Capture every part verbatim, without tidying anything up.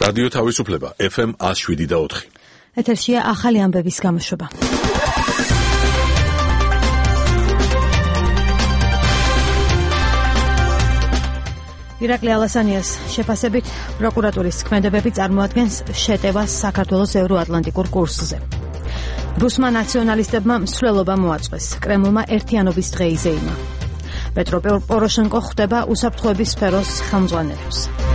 რადიო თავისუფლება ეფ ემ one oh seven და four. ეთერშია ახალი ამბების გამოშვება. ირაკლი ალასანიას შეფასებით პროკურატურის ქმედებები წარმოადგენს შეტევას საქართველოს ევროატლანტიკურ კურსზე. რუსმა ნაციონალისტებმა მსვლელობა მოაწყვეს. კრემლმა ერთიანობის დღე იზეიმა. პეტრო პოროშენკო ხვდება უსაფრთხოების სფეროს ხელმძღვანელებს.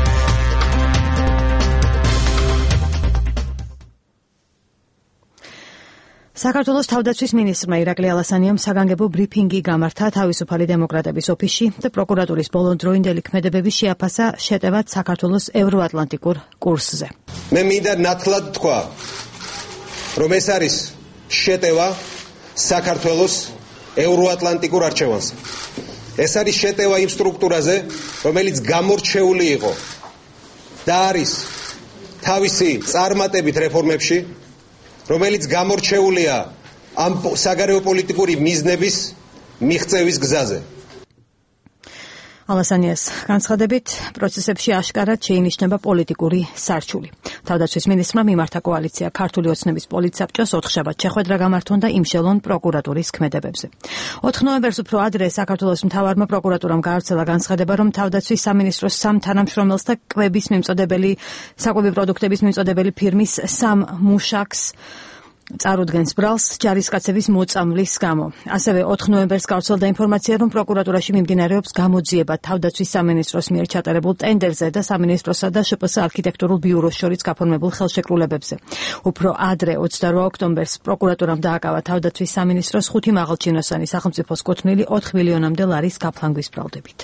საქართველოს თავდაცვის მინისტრმა ირაკლი ალასანიამ საგანგებო ბრიფინგი გამართა თავისუფალი დემოკრატების ოფისში და პროკურატურის ბოლოდროინდელი ქმედებები შეაფასა შეტევად საქართველოს ევროატლანტიკურ კურსზე. მე მინდა ნათლად თქვა, რომ ეს არის შეტევა საქართველოს ევროატლანტიკურ არჩევანზე. ეს არის შეტევა იმ სტრუქტურაზე, რომელიც გამორჩეული იყო და არის თავისი წარმატებით რეფორმებში, რომელიც გამორჩეულია ამ საგარეო პოლიტიკური მიზნების მიღწევის გზაზე. ალასანიას განცხადებით, პროცესებში აშკარად შეინიშნება პოლიტიკური სარჩული. თავდაცვის მინისტრმა მიმართა კოალიცია ქართული ოცნების პოლიტსაბჭოს ოთხშაბათ შეხვედრა გამართონ და იმშელონ პროკურატურის ქმედებებზე. ოთხ ნოემბერს უფრო ადრე საქართველოს მთავარმა პროკურატურამ გაავრცელა განცხადება, რომ თავდაცვის სამინისტროს სამ თანამშრომელს და კვების მიმწოდებელი საკვები პროდუქტების მიმწოდებელი ფირმის სამ მუშაკს წარუდგენს ბრალს ჯარისკაცების მოწამვლის გამო. ასევე ოთხ ნოემბერს გავრცელდა ინფორმაცია, რომ პროკურატურაში მიმდინარეობს გამოძიება თავდაცვის სამინისტროს მიერ ჩატარებულ ტენდერზე და სამინისტროსა და შპს არქიტექტურულ ბიუროს შორის გაფორმებულ ხელშეკრულებებზე. უფრო ადრე ოცდაორ ოქტომბერს პროკურატურამ დააკავა თავდაცვის სამინისტროს ხუთი მაღალჩინოსანი სახელმწიფოს კუთვნილი ოთხ მილიონამდე ლარის გაფლანგვის ბრალდებით.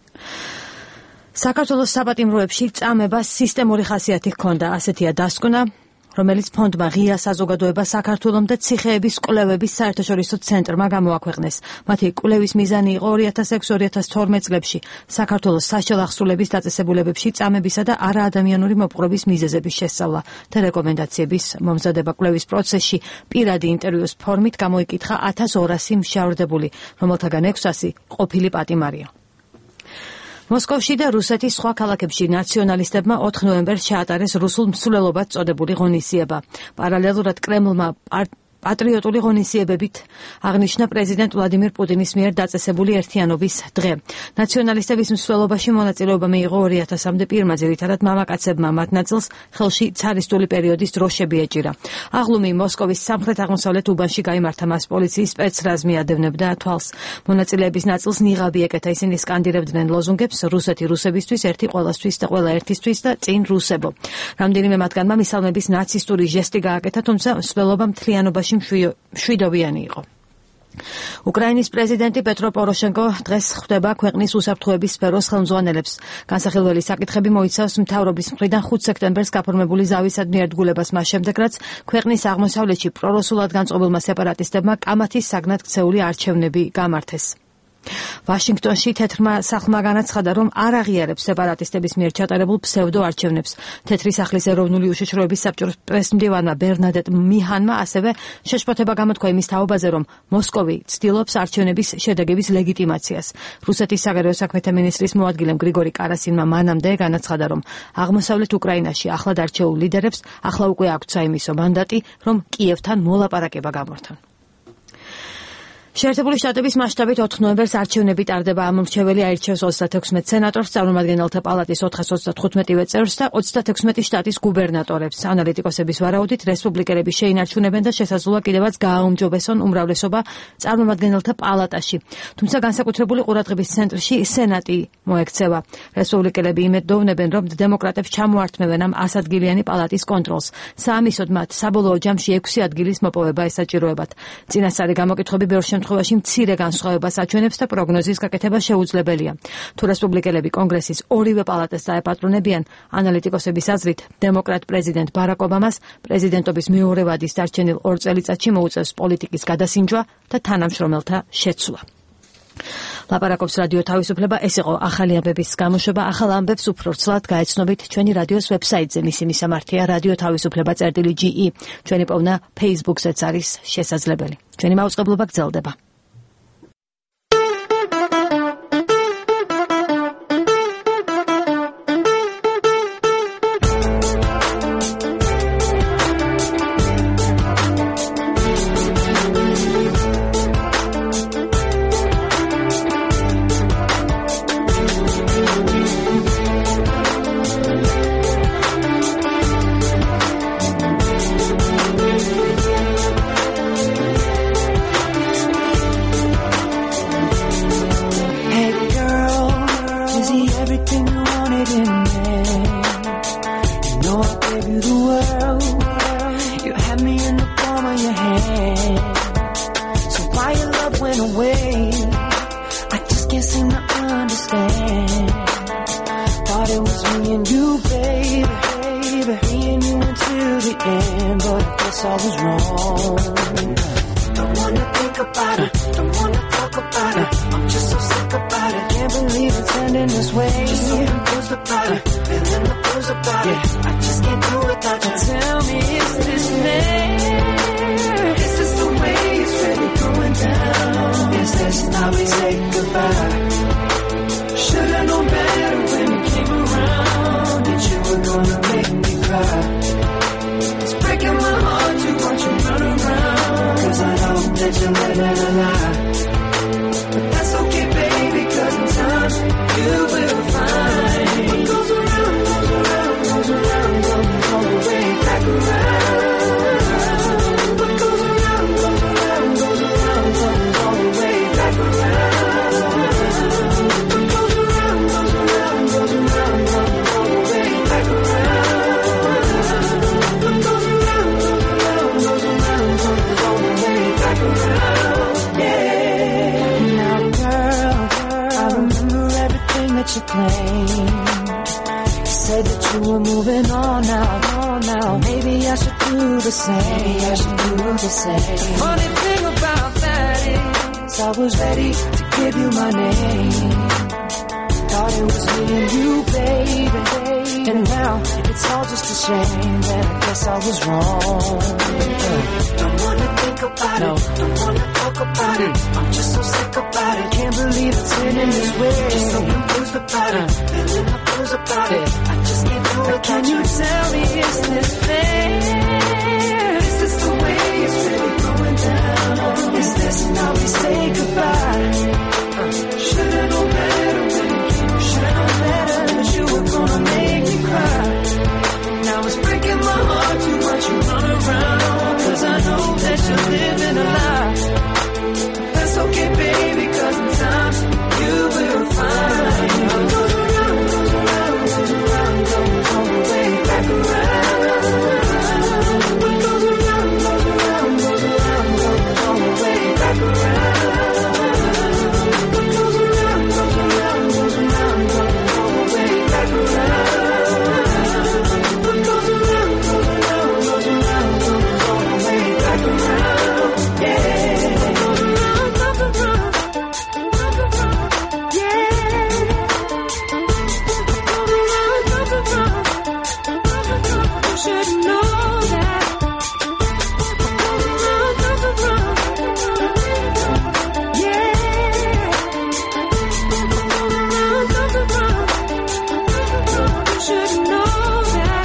საქართველოს საპატიმროებში წამებას სისტემური ხასიათი ჰქონდა, ასეთია დასკვნა, რომელიც ფონდმა ღია საზოგადოება საქართველოს და ციხეების კვლევების საერთაშორისო ცენტრმა გამოაქვეყნეს. მათი კვლევის მიზანი იყო ორი ათას ექვსი ორი ათას თორმეტ წლებში საქართველოს საშუალო აღსრულების დაწესებულებებში წამებისა და არაადამიანური მოპყრობის მიზეზების შესწავლა და რეკომენდაციების მომზადება. კვლევის პროცესში პირადი ინტერვიუს ფორმით გამოიკითხა ათას ორასი მშავრდებული, რომელთაგან ექვსასი ყოფილი პატიმარია. მოსკოვში და რუსეთის სხვა ქალაქებში ნაციონალისტებმა ოთხ ნოემბერს ჩაატარეს რუსულ მსვლელობად წოდებული ღონისძიება. პარალელურად კრემლმა პატრიოტული ღონისძიებებით აღნიშნა პრეზიდენტ ვლადიმირ პუტინის მიერ დაწესებული ერთიანობის დღე. ნაციონალისტების მსვლელობაში მონაწილეობა მიიღო ორი ათასამდე პირმა, ძირითადად მამაკაცებმა, მათ ნაწილს ხელში ცარისტული პერიოდის დროშები ეჭირა. აღლუმი მოსკოვის სამხრეთ-აღმოსავლეთ უბანში გაიმართა, მას პოლიციის სპეცრაზმი ადევნებდა თვალს. მონაწილეების ნაწილს ნიღაბი ეკეთა, ისინი სკანდირებდნენ ლოზუნგებს რუსეთი რუსებისთვის, ერთი ყველასთვის და ყველა ერთისთვის და წინ რუსებო. რამდენიმე მათგანმა მისალმების ნაცისტური ჟესტი გააკეთა, თუმცა მსვლელობა მთლიანობაში მშვიდობიანი იყო. უკრაინის პრეზიდენტი პეტრო პოროშენკო დღეს ხვდება ქვეყნის უსაფრთხოების სფეროს ხელმძღვანელებს. განსახილველი საკითხები მოიცავს მთავრობის მხრიდან ხუთ სექტემბერს გაფორმებული ზავისადმი ერთგულებას, მას შემდეგ რაც ქვეყნის აღმოსავლეთში პრორუსულად განწყობილმა სეპარატისტებმა კამათის საგნად ქცეული არჩევნები გამართეს. ვაშინგტონში თეთრმა სახლმა განაცხადა, რომ არ აღიარებს სეპარატისტების მიერ ჩატარებულ ფსევდო არჩევნებს. თეთრი სახლის ეროვნული უშიშროების საბჭოს პრესმდივანმა ბერნადეტ მიჰანმა ასევე შეშფოთება გამოთქვა იმის თაობაზე, რომ მოსკოვი ცდილობს არჩევნების შედეგების ლეგიტიმაციას. რუსეთის საგარეო საქმეთა მინისტრის მოადგილემ გრიგორი კარასინმა მანამდე განაცხადა, რომ აღმოსავლეთ უკრაინაში ახლად არჩეულ ლიდერებს ახლა უკვე აქვთ საიმისო მანდატი, რომ კიევთან მოლაპარაკება გამართონ. შეერთებული შტატების მასშტაბით ოთხ ნოემბერს არჩევნები ტარდება. ამომრჩეველი აირჩევს ოცდათექვსმეტ სენატორს, წარმომადგენელთა პალატის ოთხას ოცდათხუთმეტივე წევრს და ოცდათექვსმეტი შტატის გუბერნატორებს. ანალიტიკოსების ვარაუდით რესპუბლიკელები შეინარჩუნებენ და შესაძლოა კიდევაც გააუმჯობესონ უმრავლესობა წარმომადგენელთა პალატაში. თუმცა განსაკუთრებული ყურადღების ცენტრში სენატი მოექცევა. რესპუბლიკელები იმედოვნებენ, რომ დემოკრატებს ჩამოართმევენ ამ ასადგილიანი პალატის კონტროლს. საამისოდ მათ საბოლოო ჯამში ექვსი ადგილის მოპოვება ესაჭიროებათ. წინასწარი გამოკითხვები ბევრ შემთხვევაში მცირე განსხვავებას აჩვენებს და პროგნოზის გაკეთება შეუძლებელია. თუ რესპუბლიკელები კონგრესის ორივე პალატას დაეპატრონებიან, ანალიტიკოსების აზრით, დემოკრატ პრეზიდენტ ბარაკ ობამას პრეზიდენტობის მეორე ვადის დარჩენილ ორ წელიწადში მოუწევს პოლიტიკის გადასინჯვა და თანამშრომელთა შეცვლა. ლაპარაკობს რადიო თავისუფლება, ეს იყო ახალი ამბების გამოშვება. ახალ ამბებს უფრო ვრცლად გაეცნობით ჩვენი რადიოს ვებსაიტზე, მისი მისამართია რადიო თავისუფლება წერტილი ჯი ი. ჩვენი პოვნა Facebook-ზეც არის შესაძლებელი. ჩვენი მაუწყებლობა გრძელდება. away. I just can't seem to understand. Thought it was me and you, baby, baby. Me and you until the end, but I guess I was wrong. Don't wanna think about it, don't wanna talk about it. I'm just so sick about it. Can't believe it's ending this way. Just so confused about it, feeling the blues about it. I just can't do it without you. Tell me, is this fair? Is this the way it's really going down? Is this how we say goodbye? Should've known better when you came around that you were gonna make me cry. It's breaking my heart to watch you run around, 'cause I know that you're living a lie. But that's okay, baby, 'cause in time you will find what goes around, goes around, goes around, goes all the way back around. What goes around, goes around, goes around, goes all the way back around. What goes around, goes around, goes around, goes all the way back around. What goes around, goes around, goes around, goes all the way back around. Yeah. Now, girl, I remember everything that you claimed. You said that you were moving on now, on now. Maybe I should do the same. Maybe I should do the same. Funny thing about that is, I was ready to give you my name. Thought it was me and you, baby, and now it's all just a shame. And I guess I was wrong. Don't wanna think about no. it, don't wanna talk about mm. it. I'm just so sick about it. Can't believe it's ending this way. Just so confused about uh. it, feeling the blues about yeah. it. I just can't do it. Can you tell me, is this fair? Is this the way it's really going down? Is this how we say goodbye? Uh. Should've known better when you came. Should've known better that you were gonna make me cry. Now it's breaking my heart to watch you run around, 'cause I know that you're living a lie. That's okay, baby, 'cause in time you will find what goes around, goes around, goes around, goes all the way back around. What goes around, goes around, goes around, goes all the way back around. What goes around, goes around, goes around, goes all the way back around. What goes around, goes around, goes around, goes all the way back around. Yeah. What goes around, goes around, goes around. Yeah. What goes around, goes around, goes around. You should know that. What goes around, goes around. Yeah. What goes around, goes around. You should know that.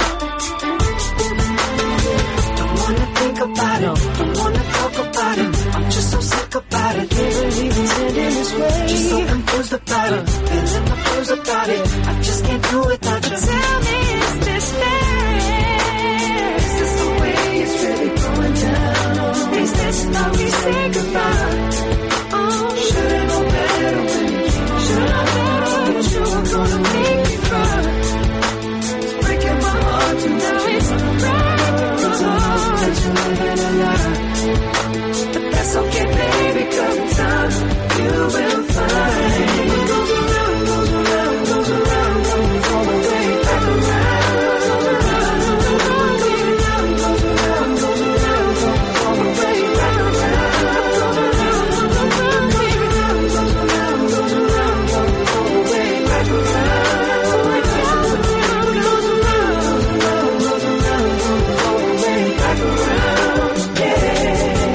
Don't wanna think about it, don't wanna talk about it. I'm just so sick about it. Can't believe it's ending this way. Just so confused about it, feeling the blues about it. I just can't do it without you. Tell me, is this fair? Is this the way it's really going down? Is this how we say goodbye? Oh, should've known better when you came. Should've known better that you were gonna make me cry. It's breaking my heart to now it's breaking my heart that you're living a lie. But that's okay, baby, 'cause in time you will find what goes around, goes around, goes around, goes all the way back around. What goes around, goes around, goes around, goes all the way back around. What goes around, goes around, goes around, goes around, goes all the way back around. What goes around, goes around, goes around, goes around, goes all the way back around. Yeah.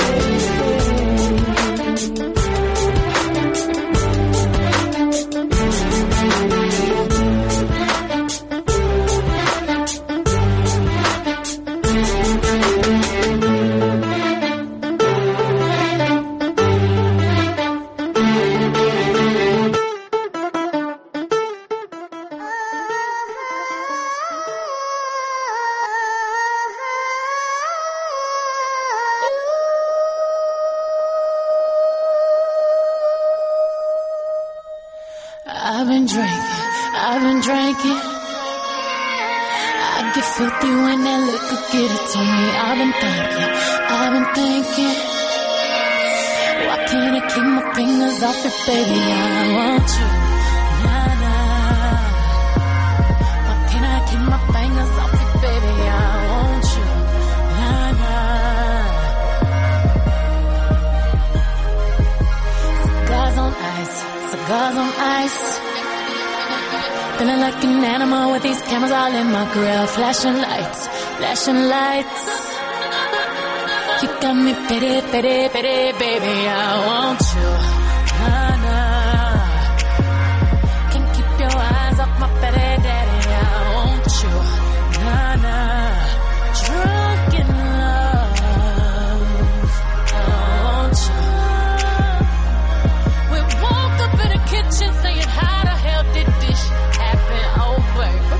I've been drinking, I've been drinking. I get filthy when that liquor get it to me. I've been thinking, I've been thinking. Why can't I keep my fingers off it, baby? I want you. Nah, nah. Why can't I keep my fingers off it, baby? I want you. Nah, nah. Cigars on ice, cigars on ice. Feeling like an animal with these cameras all in my grill. Flashing lights, flashing lights. You got me pity, pity, pity, baby, I want you. Nah, nah. Can't keep your eyes off my pity, daddy, I want you. Nah, nah. Drunk in love, I want you. We woke up in the kitchen saying, how the hell did this happen? Oh, baby.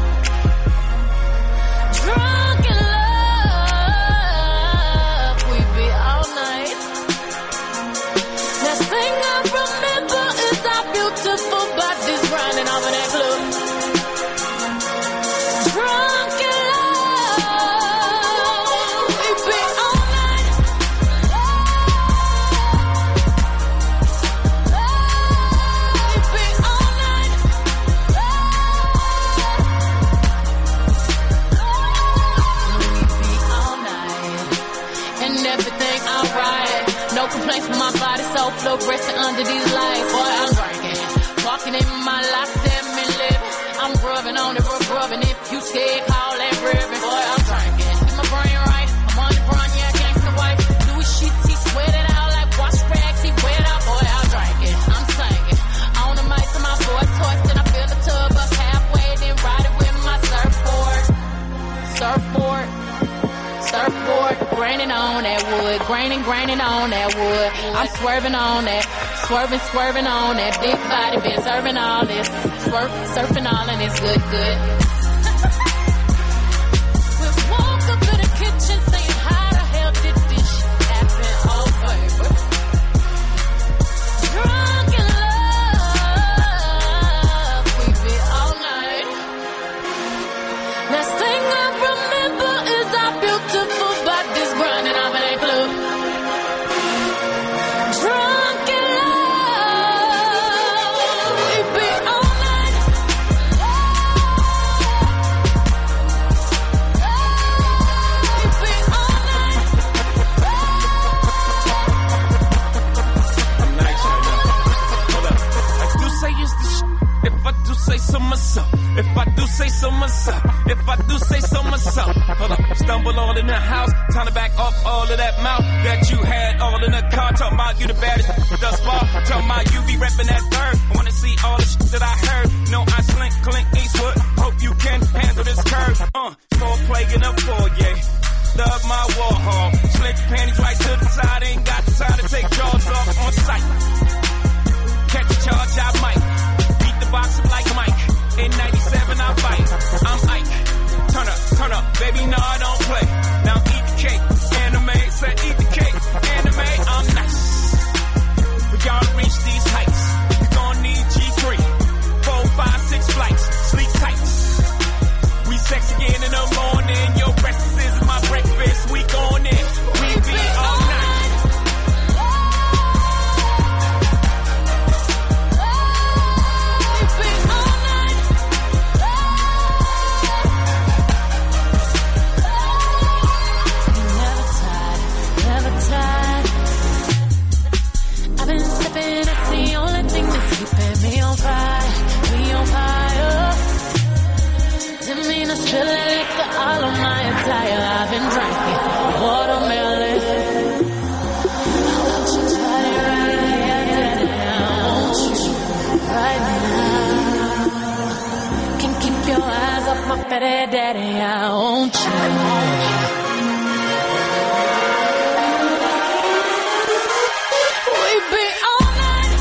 Drunk in love. Beautiful bodies grinding off in that club. Drunk in love, we be all night. We be all night. We be all night, and everything alright. No complaints from my body, so fluorescent under these lights. Boy, I'm drinking. Walking in my life, let me live. I'm grubbing on it, we're grubbing. If you scared, call that ribbon. Boy, I'm drinking. Keep my brain right. I'm on the run, yeah, gangsta wife. Louis sheets, he sweat it out like wash rags. He wet out, boy, I'm drinking. I'm singing. On the mic to my voice, hoist, and I fill the tub up halfway, then ride it with my surfboard. Surfboard. Surfboard, graining on that wood, graining, graining on that wood. I'm swerving on that, swerving, swerving on that big body, been serving all this, swerve, surfing all and it's good, good. We woke up in the kitchen saying, how the hell did this shit happen? Oh, baby. Drunk in love, we be all night. Last thing I remember is our beautiful bodies grinding off in that club. Drunk in love, we be all night. We be all night. I'm nice right now. Hold up. I do say it's the sh- if I do say so myself. If I do say so myself. If I do say so myself. Hold up. Stumble all in the house. Time to back off all of that mouth that you had all in the car. Talking about you the baddest thus far. Talking about you be repping that third. I wanna see all the shit that I heard. No, I slink, Clint Eastwood. Hope you can handle this curve. Uh, store plague in the foyer. Love my Warhol. Slink your panties right to the side. Ain't got the time to take jaws off on sight. Catch a charge, I might. Beat the box up like Mike. In ninety-seven, I fight. I'm Ike. Turn up, turn up, baby, no, I don't play. Now eat the cake, anime, said eat the cake, anime, I'm nice. We gotta reach these heights. You gon' need G three, four, five, six flights, sleep tight. We sex again in the morning, your breakfast is my breakfast, we gon' in, we be all night. Spilling liquor all on my attire. I've been drinking watermelon. Don't you try it right now, won't you? Right now. Can keep your eyes off my fatty daddy, I want you. We be all night.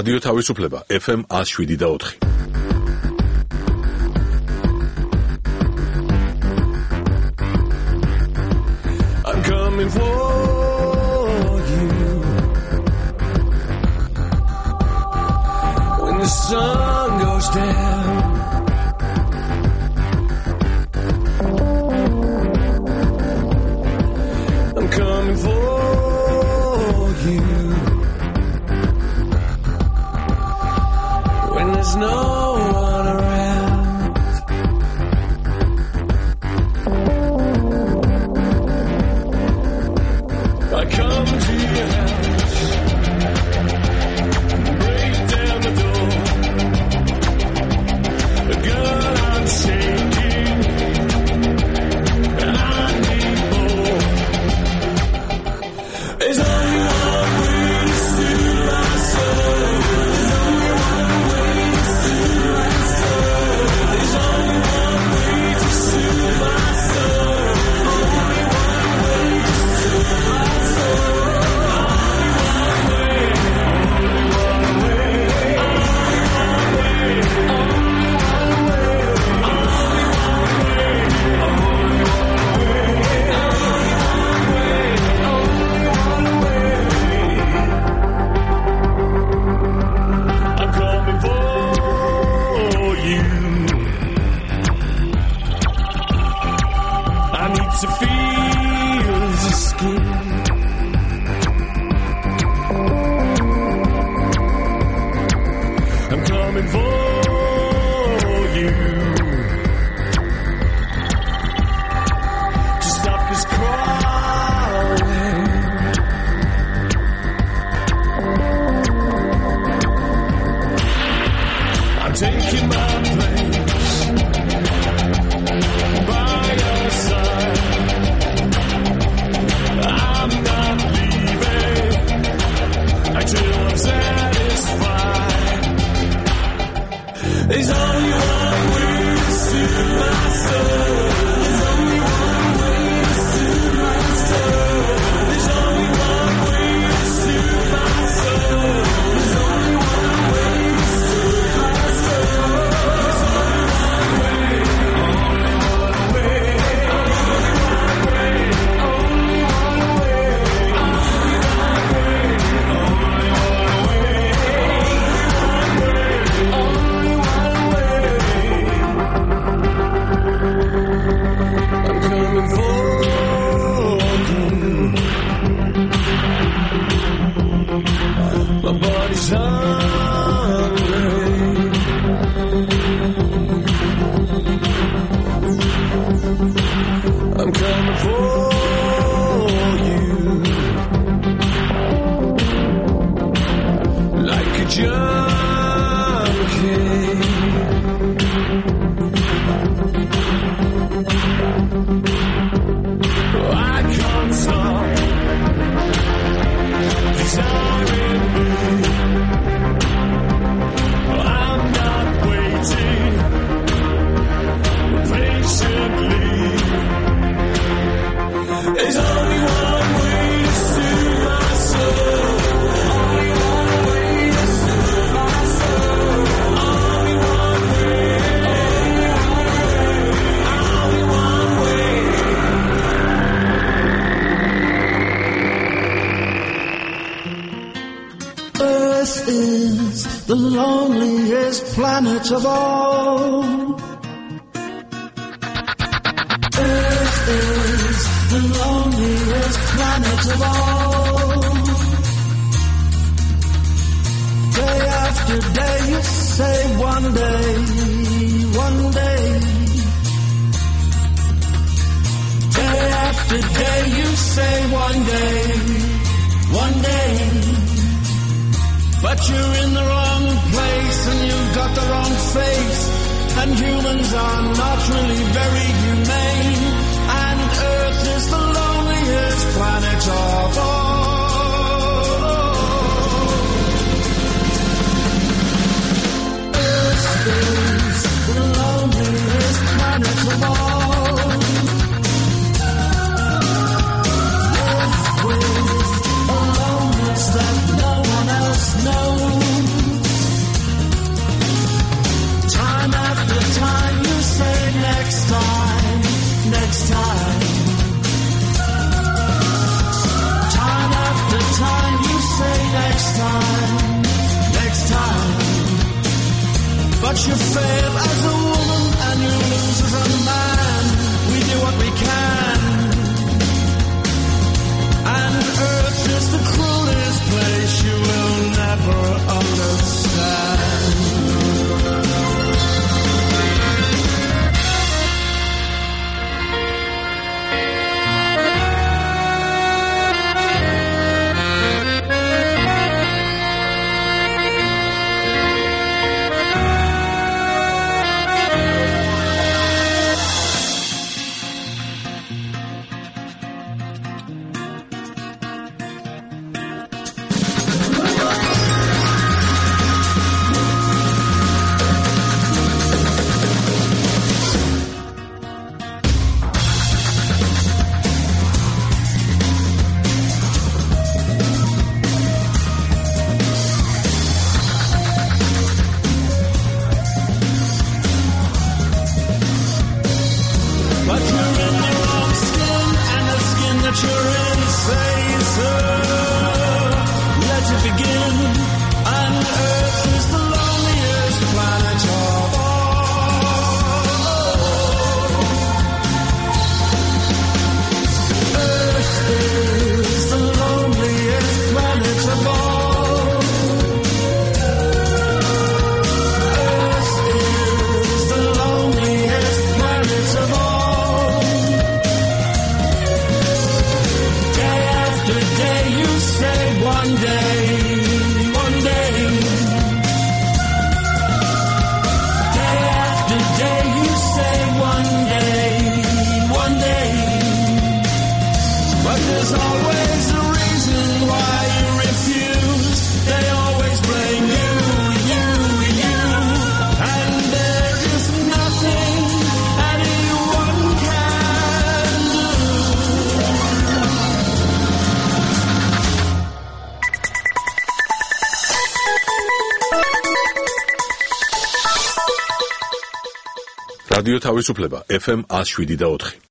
რადიო თავისუფლება F M one oh seven და four. I'm coming for you when the sun goes down. I'm coming for you when there's no one around. I come to your house, break down the door. Girl, I'm shaking, and I need more. There's only one way to soothe my soul. There's only one way to soothe my soul. There's only one way to soothe my soul. Only one way to soothe my soul. Only one way. I'm coming for you. I need to feel your skin. I'm coming for you to stop this crawling. I'm taking my place by your side. I'm not leaving until I'm satisfied. There's only one way to soothe my soul. There's only one way to soothe my soul. There's only one way to soothe my soul. There's only one way to soothe my soul. There's only one way. Only one way. Only one way. Only one way. Only one way. Only one way. Only one way. I'm coming for you. My body's hungry. I'm coming for you like a junkie. I can't stop desiring you. I'm not waiting patiently. There's only one way to soothe my soul. Only one way to soothe my soul. Only one way. Only one way. Earth is the loneliest planet of all. Earth is the loneliest planet of all. Day after day you say one day, one day. Day after day you say one day, one day. But you're in the wrong place and you've got the wrong face. And humans are not really very humane. And Earth is the loneliest planet of all. Earth is the loneliest planet of all. Earth with a loneliness that no one else knows. you fail as a woman and you lose as a man. We do what we can. And Earth is the cruelest place you will never understand. რადიო თავისუფლება ეფ ემ one oh seven და four.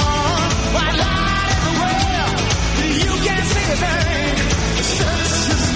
White light everywhere, you can't see a thing. The surface is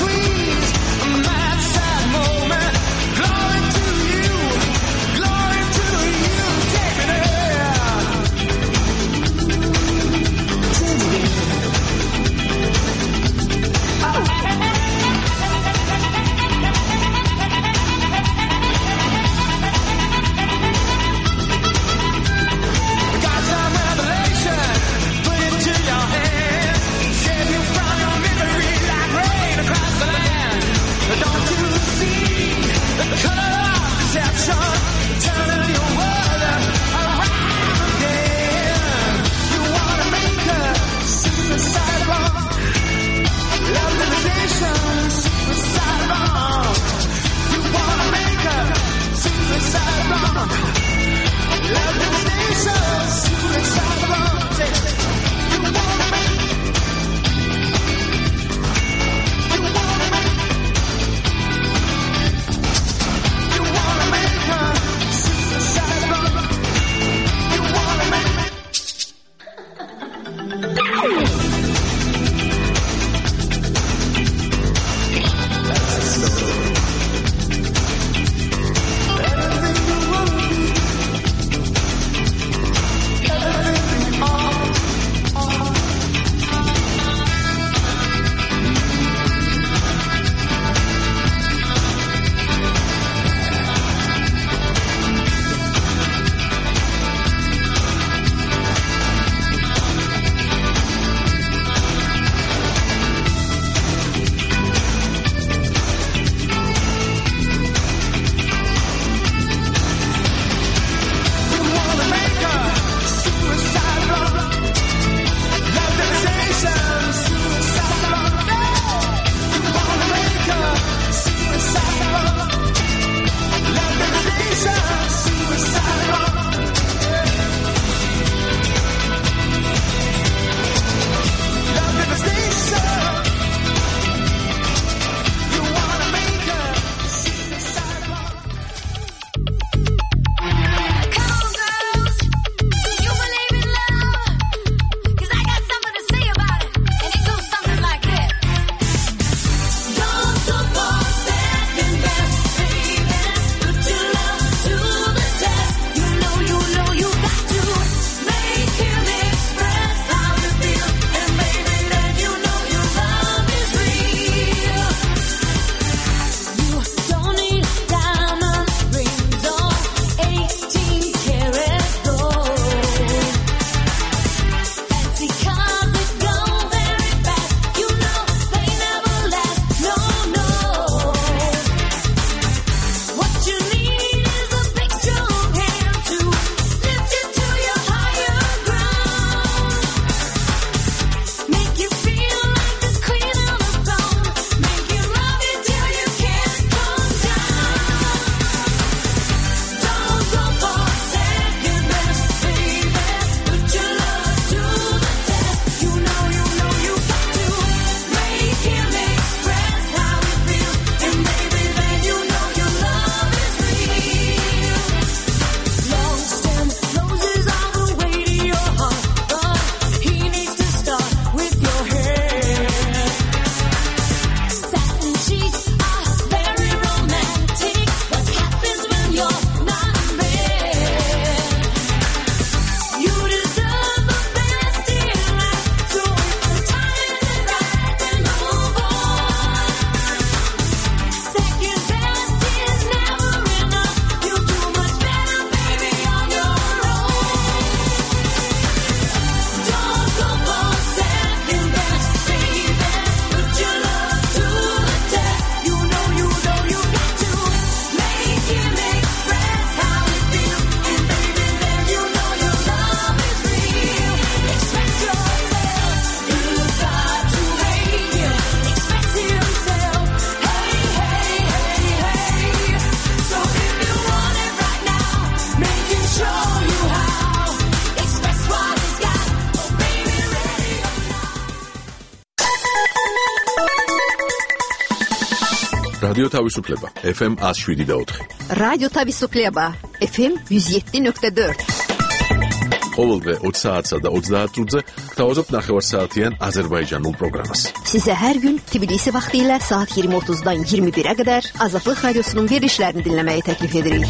რადიო თავისუფლება ეფ ემ one oh seven point four. რადიო თავისუფლება ეფ ემ one oh seven point four. ყოველდღე ოცი საათსა და ოცდაათ minutze გთავაზობთ ნახევარსაათიან აზერბაიჯანულ პროგრამას. Size her gün Tbilisi vaxtilə saat iyirmi otuzdan iyirmi birə qədər Azadlıq Radiosunun verilişlərini dinləməyi təklif edirik.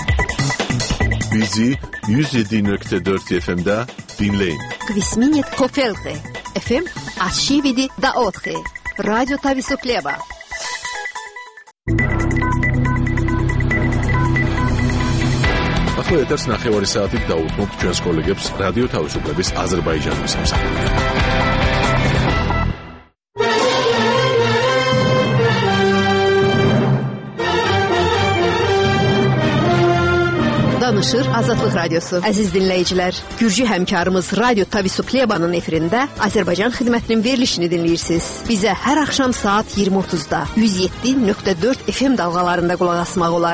Bizi one oh seven point four eff em'da dinleyin. Kvisminit Kofelte eff em one oh seven point four. Radyo Tavisukleba. ახლა ეთერს ნახევარი საათით დაუთმობთ ჩვენს კოლეგებს რადიო თავისუფლების აზერბაიჯანის სამსახურიდან. Danışır Azadlıq Radyosu. Əziz dinləyicilər, Gürcü həmkarımız Radyo Tavisuklebanın efirində Azərbaycan xidmətinin verilişini dinləyirsiniz. Bizə hər axşam saat iyirmi otuzda one oh seven point four eff em dalğalarında qulaq asmaq olar.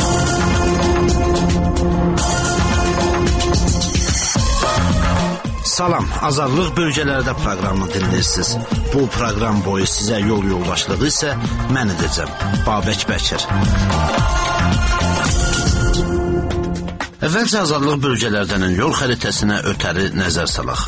Salam, Azadlıq bölgələrdə proqramını dinləyirsiniz. Bu proqram boyu sizə yol yoldaşlığı isə mən edəcəm, Babək Bəkir. Əvvəlcə Azadlıq bölgələrdən yol xəritəsinə ötəri nəzər salaq.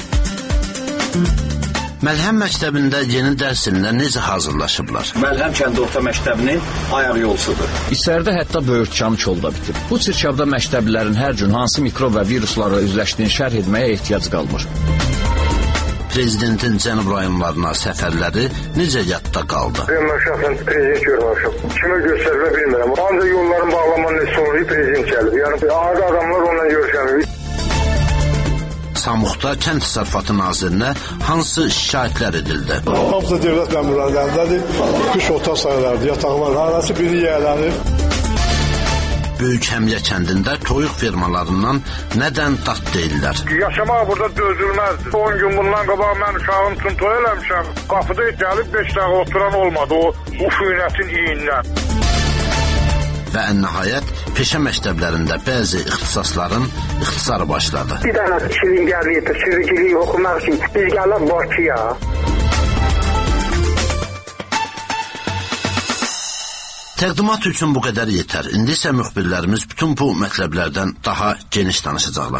Məlhəm məktəbində yeni dərs ilinə necə hazırlaşıblar? Məlhəm kəndi orta məktəbinin ayaq yolsudur. İçəridə hətta böyürtçanı çolda bitib. Bu çirkabda məktəblilərin hər gün hansı mikrob və viruslarla üzləşdiyini şərh etməyə ehtiyac qalmır. Prezidentin cənub rayonlarına səfərləri necə yadda qaldı? Mən şəxsən prezident görməmişəm. Kimə göstərilə bilmirəm. Ancaq yolların bağlamanın sonra prezident gəlib. Yəni adı adamlar onunla görüşəmir. Samuxda Kənd Təsərrüfatı Nazirinə hansı şikayətlər edildi? Hamısı dövlət məmurlarındadır. Qış otaq sayılardı, yataqlar, harası biri yiyələnir. Böyük Həmiyə kəndində toyuq fermalarından nədən dad deyirlər? Yaşamaq burada dözülməzdir. on gün bundan qabaq mən uşağım üçün toy eləmişəm. Qapıda gəlib beş dəqiqə oturan olmadı o ufuynətin iyindən. Və ən nəhayət, peşə məktəblərində bəzi ixtisasların ixtisarı başladı. Bir dənə şiringərliyi, şirikiliyi oxumaq üçün biz gəlib Bakıya. Təqdimat üçün bu qədər yetər. İndi isə müxbirlərimiz bütün bu mətləblərdən daha geniş danışacaqlar.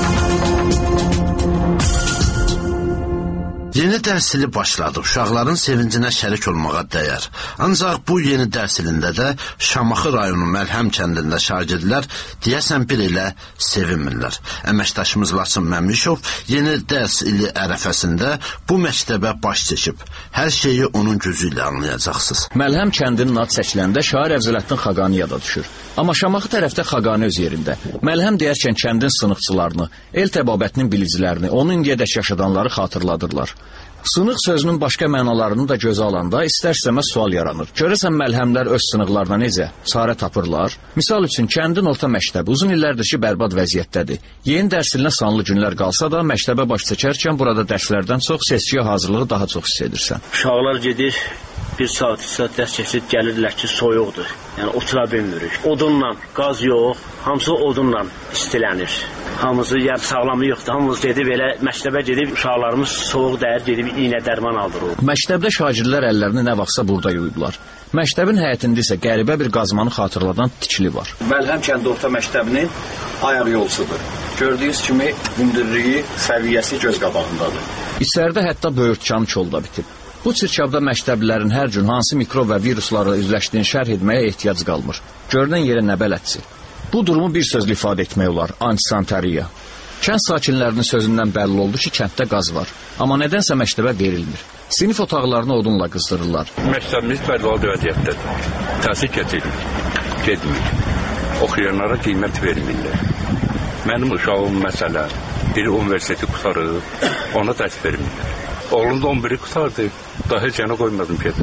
Yeni dərs ili başladı. Uşaqların sevincinə şərik olmağa dəyər. Ancaq bu yeni dərs ilində də Şamaxı rayonu Məlhəm kəndində şagirdlər deyəsən bir elə sevinmirlər. Əməkdaşımız Laçın Məmmişov yeni dərs ili ərəfəsində bu məktəbə baş çəkib. Hər şeyi onun gözü ilə anlayacaqsınız. Məlhəm kəndinin adı çəkiləndə şair Əfzələddin Xaqani yada düşür. Amma Şamaxı tərəfdə Xaqani öz yerində. Məlhəm deyərkən kəndin sınıqçılarını, el təbabətinin bilicilərini, onu indiyədək yaşadanları xatırladırlar. Sınıq sözünün başqa mənalarını da gözə alanda istər-istəməz sual yaranır. Görəsən məlhəmlər öz sınıqlarına necə çarə tapırlar? Misal üçün, kəndin orta məktəbi uzun illərdir ki, bərbad vəziyyətdədir. Yeni dərs ilinə sanlı günlər qalsa da, məktəbə baş çəkərkən burada dərslərdən çox seçkiyə hazırlığı daha çox hiss edirsən. Uşaqlar gedir, bir saat, iki saat dərs keçir, gəlirlər ki, soyuqdur. Yəni, otura bilmirik. Odunla, qaz yox, hamısı odunla istilənir. Hamısı yer sağlamı yoxdur. Hamımız gedib elə məktəbə gedib uşaqlarımız soğuq dəyər gedib iynə dərman aldırır. Məktəbdə şagirdlər əllərini nə vaxtsa burada yuyublar. Məktəbin həyətində isə qəribə bir qazmanı xatırladan tikili var. Məlhəm kəndi orta məktəbinin ayaq yolsudur. Gördüyünüz kimi hündürlüyü, səviyyəsi göz qabağındadır. İçəridə hətta böyürtçanı çolda bitib. Bu çirkabda məktəblilərin hər gün hansı mikrob və viruslarla üzləşdiyini şərh etməyə ehtiyac qalmır. Görünən yerə nə bələdsi. Bu durumu bir sözlə ifadə etmək olar, antisantariya. Kənd sakinlərinin sözündən bəlli oldu ki, kənddə qaz var. Amma nədənsə məktəbə verilmir. Sinif otaqlarını odunla qızdırırlar. Məktəbimiz bərbadı vəziyyətdədir. Təhsil keçirir, getmir. Oxuyanlara qiymət vermirlər. Mənim uşağım məsələ, biri universiteti qutarıb, ona dərs vermirlər. Oğlum da on biri qutardı, daha heç yana qoymadım gedir.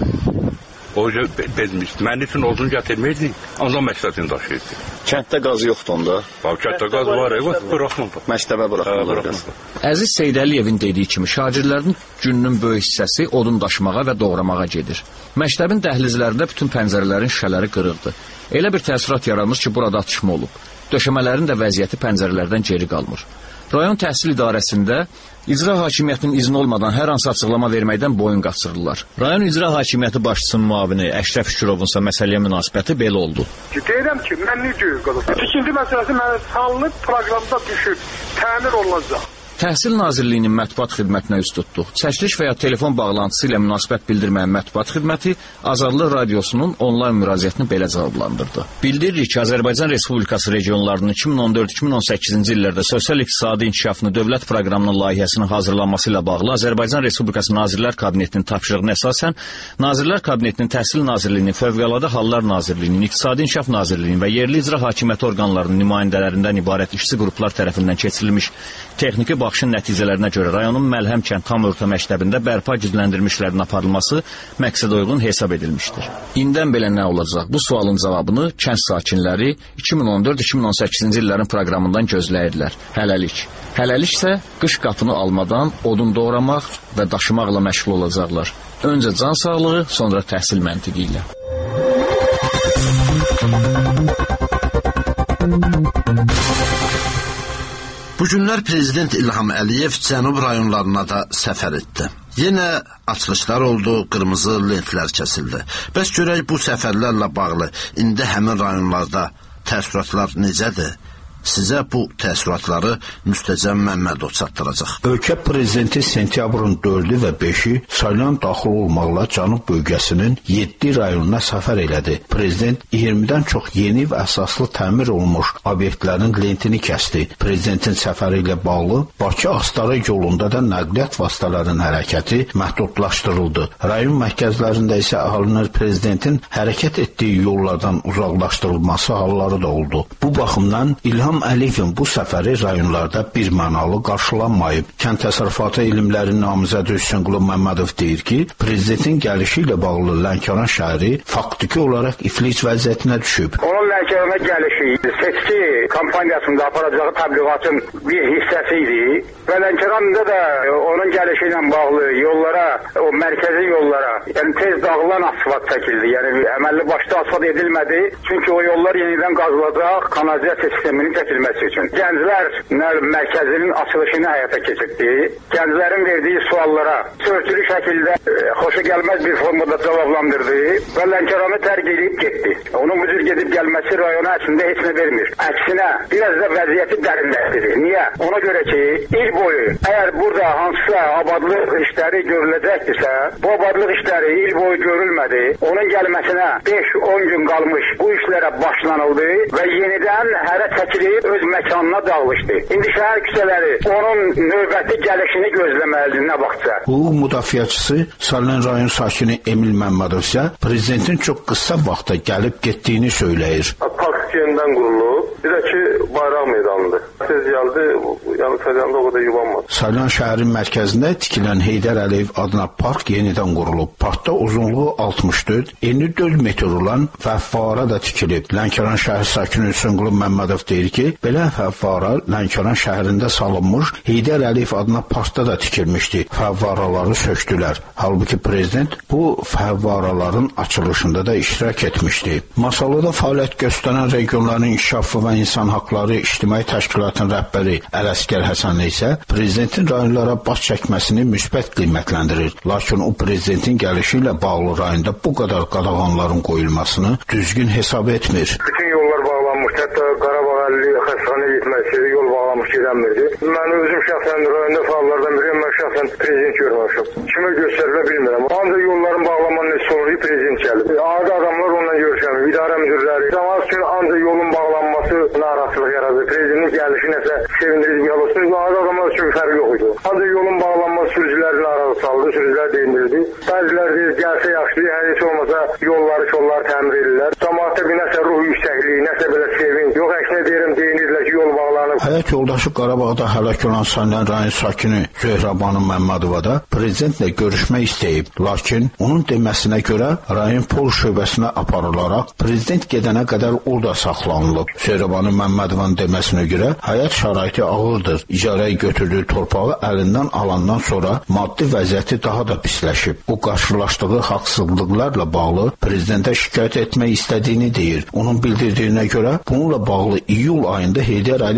O bezmişdi. Mənim üçün odun gətirmirdi, ancaq məktəbini daşıyırdı. Kənddə qaz yoxdur onda? Kənddə qaz var, evet, bıraxmadı. Məktəbə bıraxmadı. Əziz Seydəliyevin dediyi kimi, şagirdlərin gününün böyük hissəsi odun daşımağa və doğramağa gedir. Məktəbin dəhlizlərində bütün pəncərələrin şüşələri qırıqdır. Elə bir təəssürat yaranır ki, burada atışma olub. Döşəmələrin də vəziyyəti pəncərələrdən geri qalmır. Rayon təhsil idarəsində İcra hakimiyyətinin izni olmadan hər hansı açıqlama verməkdən boyun qaçırırlar. Rayon İcra Hakimiyyəti başçısının müavini Əşrəf Şükurovunsa məsələyə münasibəti belə oldu. Deyirəm ki, mən necə qalıb? İkinci məsələsi mənə sağlıq proqramda düşüb, təmir olunacaq. Təhsil Nazirliyinin mətbuat xidmətinə üst tutduq. Çəkiliş və ya telefon bağlantısı ilə münasibət bildirməyən mətbuat xidməti Azadlıq Radiosunun onlayn müraciətini belə cavablandırdı. Bildiririk ki, Azərbaycan Respublikası regionlarının iki min on dörd iki min on səkkizinci illərdə sosial-iqtisadi inkişafını dövlət proqramının layihəsinin hazırlanması ilə bağlı Azərbaycan Respublikası Nazirlər Kabinetinin tapşırığına əsasən Nazirlər Kabinetinin Təhsil Nazirliyinin, Fövqəladə Hallar Nazirliyinin, İqtisadi İnkişaf Nazirliyinin və yerli icra hakimiyyəti orqanlarının nümayəndələrindən ibarət işçi qruplar tərəfindən keçirilmiş texniki baxışın nəticələrinə görə rayonun Məlhəm kənd tam orta məktəbində bərpa gücləndirilmiş işlərin aparılması məqsədə uyğun hesab edilmişdir. İndən belə nə olacaq? Bu sualın cavabını kənd sakinləri iki min on dörd iki min on səkkizinci illərin proqramından gözləyirlər. Hələlik. Hələlik isə qış qapını almadan odun doğramaq və daşımaqla məşğul olacaqlar. Öncə can sağlığı, sonra təhsil məntiqi ilə. Bu günlər Prezident İlham Əliyev Cənub rayonlarına da səfər etdi. Yenə açılışlar oldu, qırmızı lentlər kəsildi. Bəs görək bu səfərlərlə bağlı indi həmin rayonlarda təəssüratlar necədir? Sizə bu təəssüratları Müstəcəm Məmmədov çatdıracaq. Ölkə prezidenti sentyabrın dördü və beşi sayılan daxil olmaqla Cənub bölgəsinin yeddi rayonuna səfər elədi. Prezident iyirmidən çox yeni və əsaslı təmir olunmuş obyektlərin lentini kəsdi. Prezidentin səfəri ilə bağlı Bakı-Astara yolunda da nəqliyyat vasitələrinin hərəkəti məhdudlaşdırıldı. Rayon mərkəzlərində isə əhalinin prezidentin hərəkət etdiyi yollardan uzaqlaşdırılması halları da oldu. Bu baxımdan İlham Əliyevin bu səfəri rayonlarda bir mənalı qarşılanmayıb. Kənd təsərrüfatı elmlərinin namizədi Hüseynqulu Məmmədov deyir ki, prezidentin gəlişi ilə bağlı Lənkəran şəhəri faktiki olaraq iflic vəziyyətinə düşüb. Onun Lənkərana gəlişi seçki kampaniyasında aparacağı təbliğatın bir hissəsi idi və Lənkəranda da onun gəlişi ilə bağlı yollara, o mərkəzi yollara, yəni tez dağılan asfalt çəkildi. Yəni əməlli başda asfalt edilmədi, çünki o yollar yenidən qazılacaq, kanalizasiya sisteminin çəkilməsi üçün. Gənclər mərkəzinin açılışını həyata keçirdi. Gənclərin verdiyi suallara sörtülü şəkildə e, xoşa gəlməz bir formada cavablandırdı və Lənkəranı tərk edib getdi. Onun bu cür gedib gəlməsi rayona əslində heç nə vermir. Əksinə, biraz da vəziyyəti dərinləşdirir. Niyə? Ona görə ki, il boyu əgər burada hansısa abadlıq işləri görüləcəkdirsə, bu abadlıq işləri il boyu görülmədi. Onun gəlməsinə beş on gün qalmış bu işlərə başlanıldı və yenidən hərə çəkilib öz məkanına dağılışdı. İndi şəhər küçələri onun növbəti gəlişini gözləməlidir, nə vaxtsa. Hüquq müdafiəçisi Salyan rayon sakini Emil Məmmədov isə prezidentin çox qısa vaxtda gəlib getdiyini söyləyir. Park yenidən qurulub, bir də ki, bayraq meydanıdır. Tez gəldi, yəni Salyan'da o qədər yuvanmadı. Salyan şəhərin mərkəzində tikilən Heydər Əliyev adına park yenidən qurulub. Parkda uzunluğu altmış dörd, eni dörd metr olan fəvvara da tikilib. Lənkəran şəhər sakini Hüseynqulu Məmmədov deyir ki, belə fəvvara Lənkəran şəhərində salınmış Heydər Əliyev adına parkda da tikilmişdi. Fəvvaraları söktülər. Halbuki prezident bu fəvvaraların açılışında da iştirak etmişdi. Masalıda fəaliyyət göstərən regionların inkişafı və insan haqları ictimai təşkilatının rəhbəri Ələsgər Həsənli isə prezidentin rayonlara baş çəkməsini müsbət qiymətləndirir. Lakin o prezidentin gəlişi ilə bağlı rayonda bu qədər qadağanların qoyulmasını düzgün hesab etmir. Bütün yollar bağlanmış, hətta Qarabağ əlli xəstəxana getməsi yol bağlanmış gedəmirdi. Mən özüm şəxsən rayonda fəallardan biriyəm, mən şəxsən prezident görməmişəm. Kimə göstərilə bilmirəm. Ancaq yolların bağlanmanın necə olur, prezident gəlib. Adi adamlar onunla görüşəmir, idarə müdürləri. Cəmaət üçün ancaq yolun bağlanması narahatlıq yaradır. Prezidentin gəlişi nəsə sevindirici bir hal olsun. Adi adamlar üçün fərqi yox idi. Ancaq yolun bağlanması sürücüləri narahat saldı, sürücülər deyindirdi. Bəziləri deyir, gəlsə yaxşı, hər heç olmasa yolları, yolları təmir edirlər. Cəmaətdə bir nəsə ruh yüksəkliyi, nəsə belə sevinç. Yox, əksinə deyirəm, deyinirlər ki, yol bağlanıb. Həyat yoldaşı Qarabağda həlak olan Salyan rayon sakini Zöhrəbanu Məmmədova da prezidentlə görüşmək istəyib. Lakin onun deməsinə görə rayon pol şöbəsinə aparılaraq prezident gedənə qədər orada saxlanılıb. Zöhrəbanu Məmmədovanın deməsinə görə həyat şəraiti ağırdır. İcarəyə götürdüyü torpağı əlindən alandan sonra maddi vəziyyəti daha da pisləşib. O qarşılaşdığı haqsızlıqlarla bağlı prezidentə şikayət etmək istədiyini deyir. Onun bildirdiyinə görə bununla bağlı iyul ayında Heydər Əliyev Fonduna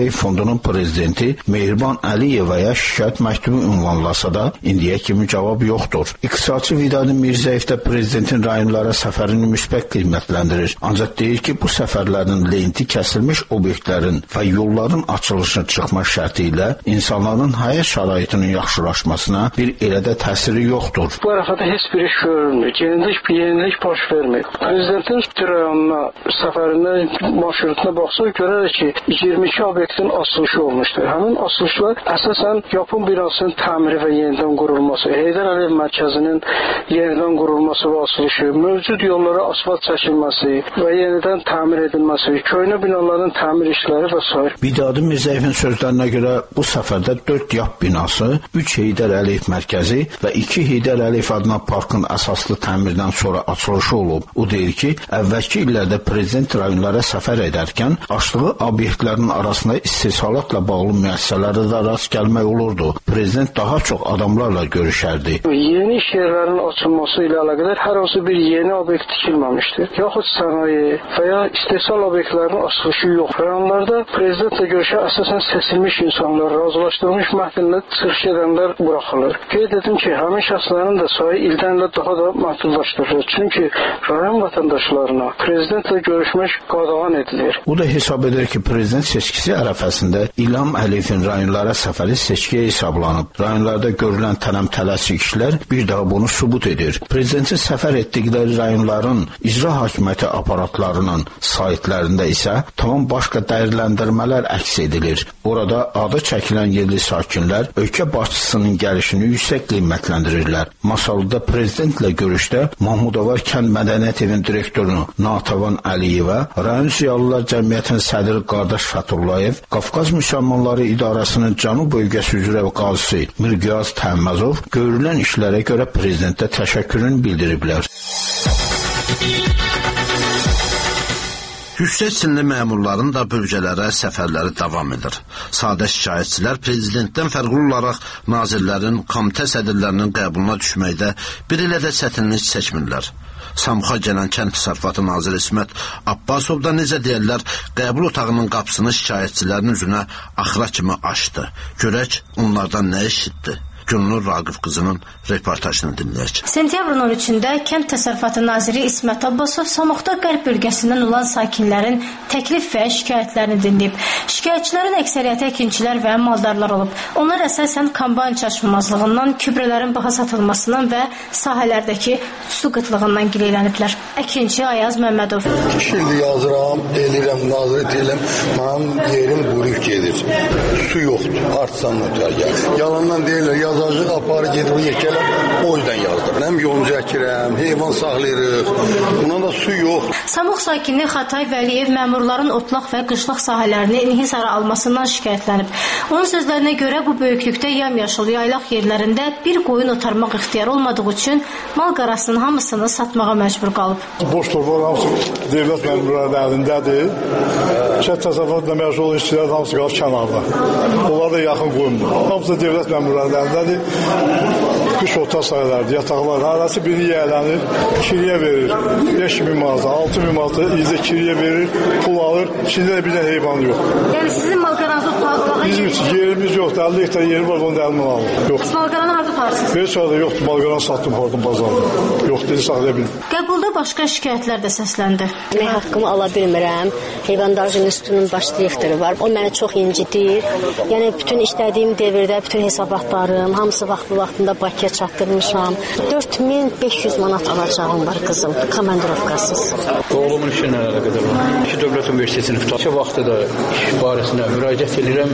Fondunun prezidenti Mehriban Əliyevaya şikayət məktubu ünvanlasa da, indiyə kimi cavab yoxdur. İqtisadçı Vidadi Mirzəyev də prezidentin rayonlara səfərini müsbət qiymətləndirir. Ancaq deyir ki, bu səfərlərin lenti kəsilmiş obyektlərin və yolların açılışına çıxma şərti ilə insanların həyat şəraitinin yaxşılaşmasına bir elə də təsiri yoxdur. Bu arafada heç bir iş görülmür. Yenilik bir yenilik baş vermir. Prezidentin rayonuna səfərində marşrutuna baxsa görərək ki, iyirmi iki obyektin açılışı olmuşdur. Həmin açılışlar əsasən yapım binasının təmiri və yenidən qurulması, Heydər Əliyev mərkəzinin yenidən qurulması və açılışı, mövcud yollara asfalt çəkilməsi və yenidən təmir edilməsi, köhnə binaların təmir işləri və s. Vidadi Mirzəyevin sözlərinə görə bu səfərdə dörd yap binası, üç Heydər Əliyev mərkəzi və iki Heydər Əliyev adına parkın əsaslı təmirdən sonra açılışı olub. O deyir ki, əvvəlki illərdə prezident rayonlara səfər edərkən açdığı obyektlərin arasında istehsalatla bağlı müəssisələrə də rast gəlmək olurdu. Prezident daha çox adamlarla görüşərdi. Yeni iş yerlərinin açılması ilə əlaqədar hər hansı bir yeni obyekt tikilməmişdir. Yaxud sənaye və ya istehsal obyektlərinin açılışı yox. Rayonlarda prezidentlə görüşə əsasən seçilmiş insanlar, razılaşdırılmış mətnlə çıxış edənlər buraxılır. Qeyd edim ki, həmin şəxslərin də sayı ildən ilə daha da məhdudlaşdırılır. Çünki rayon vətəndaşlarına prezidentlə görüşmək qadağan edilir. Bu da hesab edir ki, prezident seçkisi ərəfəsində İlham Əliyevin rayonlara səfəri seçkiyə hesablanıb. Rayonlarda görülən tələm-tələsik işlər bir daha bunu sübut edir. Prezidentin səfər etdikləri rayonların icra hakimiyyəti aparatlarının saytlarında isə tamam başqa dəyərləndirmələr əks edilir. Orada adı çəkilən yerli sakinlər ölkə başçısının gəlişini yüksək qiymətləndirirlər. Masallıda prezidentlə görüşdə Mahmudovar kənd mədəniyyət evin direktorunu Natavan Əliyevə, rayon ziyalılar cəmiyyətinin sədri qardaş Fətullayev, Qafqaz Müsəlmanları İdarəsinin Cənub bölgəsi üzrə qazisi Mirqiyaz Təhməzov görülən işlərə görə prezidentə təşəkkürünü bildiriblər. Yüksək sinli məmurların da bölgələrə səfərləri davam edir. Sadə şikayətçilər prezidentdən fərqli olaraq nazirlərin, komitə sədrlərinin qəbuluna düşməkdə bir elə də çətinlik çəkmirlər. Samxa gələn Kənd Təsərrüfatı naziri İsmət Abbasov da necə deyirlər, qəbul otağının qapısını şikayətçilərin üzünə axıra kimi açdı. Görək onlardan nə eşitdi? Gülnur Raqif qızının reportajını dinləyək. Sentyabrın on üçündə Kənd Təsərrüfatı naziri İsmət Abbasov Samxda qərb bölgəsindən olan sakinlərin təklif və şikayətlərini dinləyib. Şikayətçilərin əksəriyyəti əkinçilər və maldarlar olub. Onlar əsasən kombayn çatışmazlığından, gübrələrin baha satılmasından və sahələrdəki su qıtlığından gileyləniblər. Əkinçi Ayaz Məmmədov. İki il yazıram, eləyirəm, nazir edirəm, mənim yerim quruyub gedir. Su yoxdur, artsan ötər gəlir. Yalandan deyirlər, yazacıq aparı gedir, yekələm, o yüzdən yazdım. Həm yonca əkirəm, heyvan saxlayırıq, buna da su yox. Samux sakini Xatay Vəliyev məmurların otlaq və qışlaq sahələrini inhisara almasından şikayətlənib. Onun sözlərinə görə bu böyüklükdə yamyaşıl yaylaq yerlərində bir qoyun otarmaq ixtiyarı olmadığı üçün mal qarasının hamısını satmağa məcbur qalıb. Boş torbalar hamısı dövlət məmurlarının əlindədir. Kənd təsərrüfatla məşğul olan işçilər hamısı qalır kənarda. Onlar da yaxın qoyundur. Hamısı dövlət məmurlarının əlindədir. Qış otar sayılardır, yataqlar. Arası biri yiyələnir, kiriyə verir. beş min manat, altı min manat izə kiriyə verir, pul alır. İçində də bir də heyvan yox. Yəni sizin malqaranızı otağa Bizim yerimiz yoxdur. əlli hektar yeri var, onu da əlimdən alır. Yox. Malqaranı harada tutarsınız? Heç orada yoxdur. Malqaranı satdım, pardon, bazarda. Yox, dedi, saxlaya bildim. Qəbulda başqa şikayətlər də səsləndi. Mən haqqımı ala bilmirəm. Heyvandarlıq institutunun baş direktoru var. O məni çox incidir. Yəni bütün işlədiyim devirdə bütün hesabatlarım, hamısı vaxtlı vaxtında Bakıya çatdırmışam. dörd min beş yüz manat alacağım var qızım, komandirovkasız. Oğlumun işinə əlaqədar olan iki dövlət universitetini tutaq vaxtı da iş barəsində müraciət edirəm.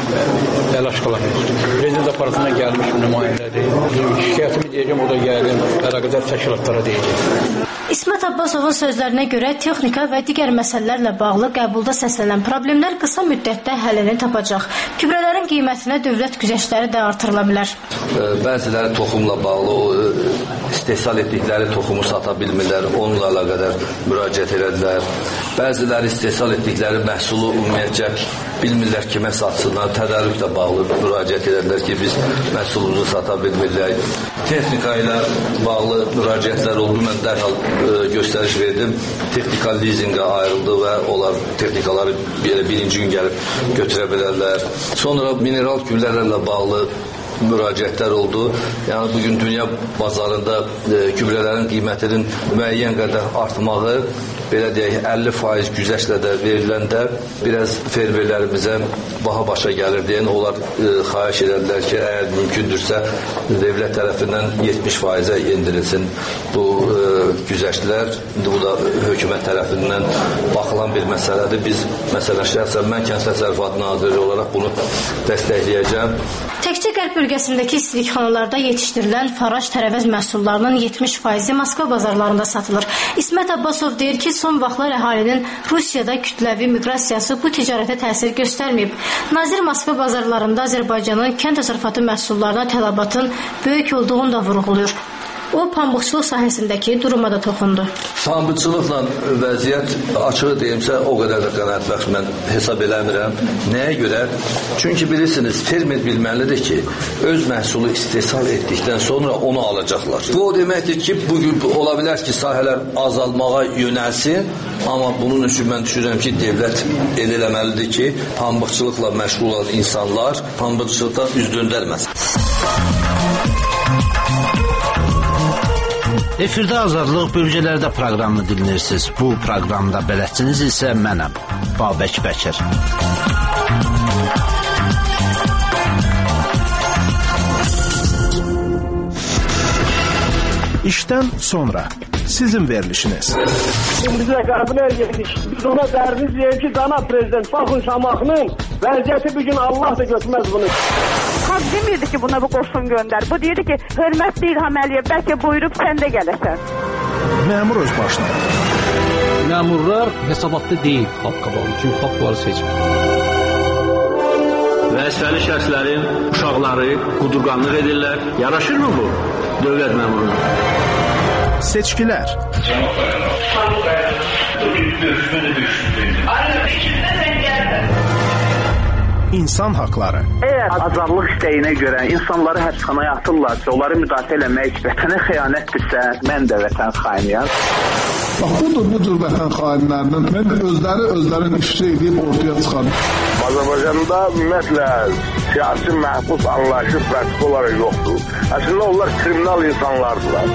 Əlaş qalan yoxdur. Prezident aparatına gəlmiş nümayəndədir. Şikayətimi deyəcəm, o da gəldim. Əlaqədar təşkilatlara deyəcəm. İsmət Abbasovun sözlərinə görə texnika və digər məsələlərlə bağlı qəbulda səslənən problemlər qısa müddətdə həllini tapacaq. Gübrələrin qiymətinə dövlət güzəştləri də artırıla bilər. Bəziləri toxumla bağlı o, istehsal etdikləri toxumu sata bilmirlər, onunla əlaqədar müraciət edilər. Bəziləri istehsal etdikləri məhsulu ümumiyyətcə bilmirlər kimə satsınlar, tədarüklə bağlı müraciət edərlər ki, biz məhsulumuzu sata bilmirlər. Texnika ilə bağlı müraciətlər oldu, mən dərhal e, göstəriş verdim. Texnikal lizinqə ayrıldı və onlar texnikaları bir, birinci gün gəlib götürə bilərlər. Sonra mineral gübrələrlə bağlı müraciətlər oldu. Yəni bugün dünya bazarında e, gübrələrin qiymətinin müəyyən qədər artmağı, belə deyək, əlli faiz güzəştlə də veriləndə biraz fermerlərimizə baha başa gəlir deyən onlar e, xahiş edərlər ki, əgər mümkündürsə dövlət tərəfindən yetmiş faizə endirilsin bu e, güzəştlər. Bu da hökumət tərəfindən baxılan bir məsələdir. Biz məsələn şəxsən mən Kənd Təsərrüfatı Naziri olaraq bunu dəstəkləyəcəm. Təkcə qərb bölgəsindəki istilikxanalarda yetişdirilən faraj tərəvəz məhsullarının yetmiş faizi Moskva bazarlarında satılır. İsmət Abbasov deyir ki, son vaxtlar əhalinin Rusiyada kütləvi miqrasiyası bu ticarətə təsir göstərməyib. Nazir Moskva bazarlarında Azərbaycanın kənd təsərrüfatı məhsullarına tələbatın böyük olduğunu da vurğuluyur. O, pambıqçılıq sahəsindəki duruma da toxundu. Pambıqçılıqla vəziyyət açığı deyimsə o qədər də qənaətbəxş mən hesab eləmirəm. Nəyə görə? Çünki bilirsiniz, fermer bilməlidir ki, öz məhsulu istehsal etdikdən sonra onu alacaqlar. Bu o deməkdir ki, bugün ola bilər ki, sahələr azalmağa yönəlsin, amma bunun üçün mən düşünürəm ki, dövlət el eləməlidir ki, pambıqçılıqla məşğul olan insanlar pambıqçılıqdan üz döndərməsin. Efirdə Azadlıq bölgələrdə proqramını dinləyirsiniz. Bu proqramda bələdçiniz isə mənəm, Babək Bəkir. İşdən sonra sizin verilişiniz. Biz də qəbul edirik. Biz ona dərdiz deyir ki, cənab prezident, baxın Şamaxının vəziyyəti bugün Allah da götürməz bunu. Xalq demirdi ki, buna bu qoşun göndər. Bu deyirdi ki, hörmətli İlham Əliyev, bəlkə buyurub sən də gələsən. Məmur öz başına. Məmurlar hesabatda deyil xalq qabağı, çünki xalq bunları seçmir. Vəzifəli şəxslərin uşaqları qudurqanlıq edirlər. Yaraşırmı bu dövlət məmuruna? Seçkilər. İnsan haqları. Əgər azadlıq istəyinə görə insanları həbsxanaya atırlarsa, onları müdafiə eləmək vətənə xəyanətdirsə, mən də vətən xainiyəm. Bax, budur, budur vətən xainlərinin. Mən özləri özlərin işçi edib ortaya çıxarım. Azərbaycanda ümumiyyətlə siyasi məhbus anlayışı pratik olaraq yoxdur. Əslində onlar kriminal insanlardılar.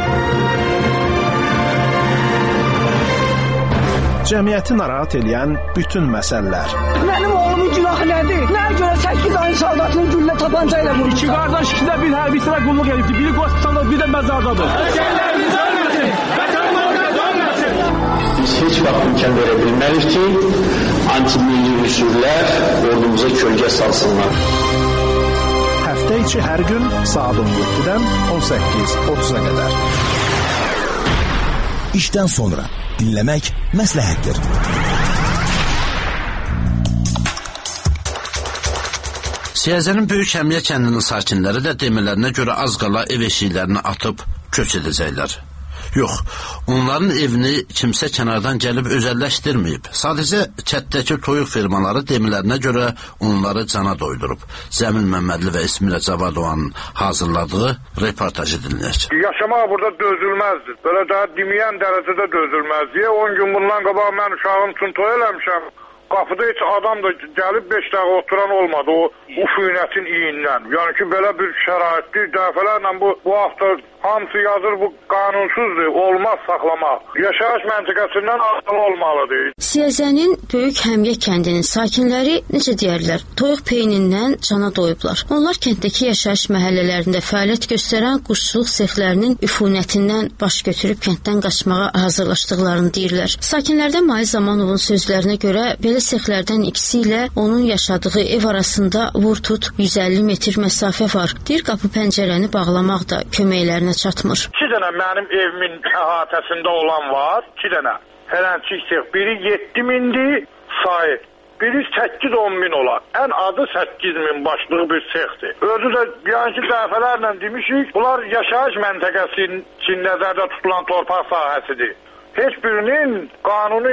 Cəmiyyəti narahat edən bütün məsələlər. Mənim oğlumun günahı nədir? Nəyə görə səkkiz ayın soldatının güllə tapanca ilə vurur? İki qardaş ikisində bir hərbisinə qulluq edibdir. Biri qospitalda, bir də məzardadır. Əsgərlərimiz ölməsin! Vətənlərimiz ölməsin! Biz heç vaxt imkan verə bilmərik ki, antimilli üsullər ordumuza kölgə salsınlar. Həftə içi hər gün saat on yeddidən on səkkiz otuz'a qədər. İşdən sonra dinləmək məsləhətdir. Siyəzənin Böyük Həmiyə kəndinin sakinləri də demələrinə görə az qala ev eşiklərini atıb köç edəcəklər. Yox, onların evini kimsə kənardan gəlib özəlləşdirməyib. Sadəcə çətdəki toyuq firmaları demələrinə görə onları cana doydurub. Zəmin Məmmədli və İsmilə Cavadovanın hazırladığı reportajı dinləyək. Yaşamaq burada dözülməzdir. Belə daha deməyən dərəcədə dözülməzdir. on gün bundan qabaq mən uşağım üçün toy eləmişəm. Qapıda heç adam da gəlib beş dəqiqə oturan olmadı o ufuynətin iyindən. Yəni ki, belə bir şəraitli dəfələrlə bu, bu hafta hamısı yazır, bu qanunsuzdur, olmaz saxlamaq. Yaşayış məntəqəsindən azal olmalıdır. Siyəzənin Böyük Həmiyə kəndinin sakinləri necə deyərlər, toyuq peynindən cana doyublar. Onlar kənddəki yaşayış məhəllələrində fəaliyyət göstərən quşçuluq sexlərinin üfunətindən baş götürüb kənddən qaçmağa hazırlaşdıqlarını deyirlər. Sakinlərdən Mail Zamanovun sözlərinə görə belə sexlərdən ikisi ilə onun yaşadığı ev arasında vur-tut yüz əlli metr məsafə var. Deyir, qapı pəncərəni bağlamaq da köməklərinə çatmır. İki dənə mənim evimin əhatəsində olan var, iki dənə. Fərənçik sex. Biri yeddi mindir, sayı. Biri səkkiz on min olar. Ən adı səkkiz min başlığı bir sexdir. Özü də yəni ki, dəfələrlə demişik, bunlar yaşayış məntəqəsi üçün nəzərdə tutulan torpaq sahəsidir. Heç birinin qanuni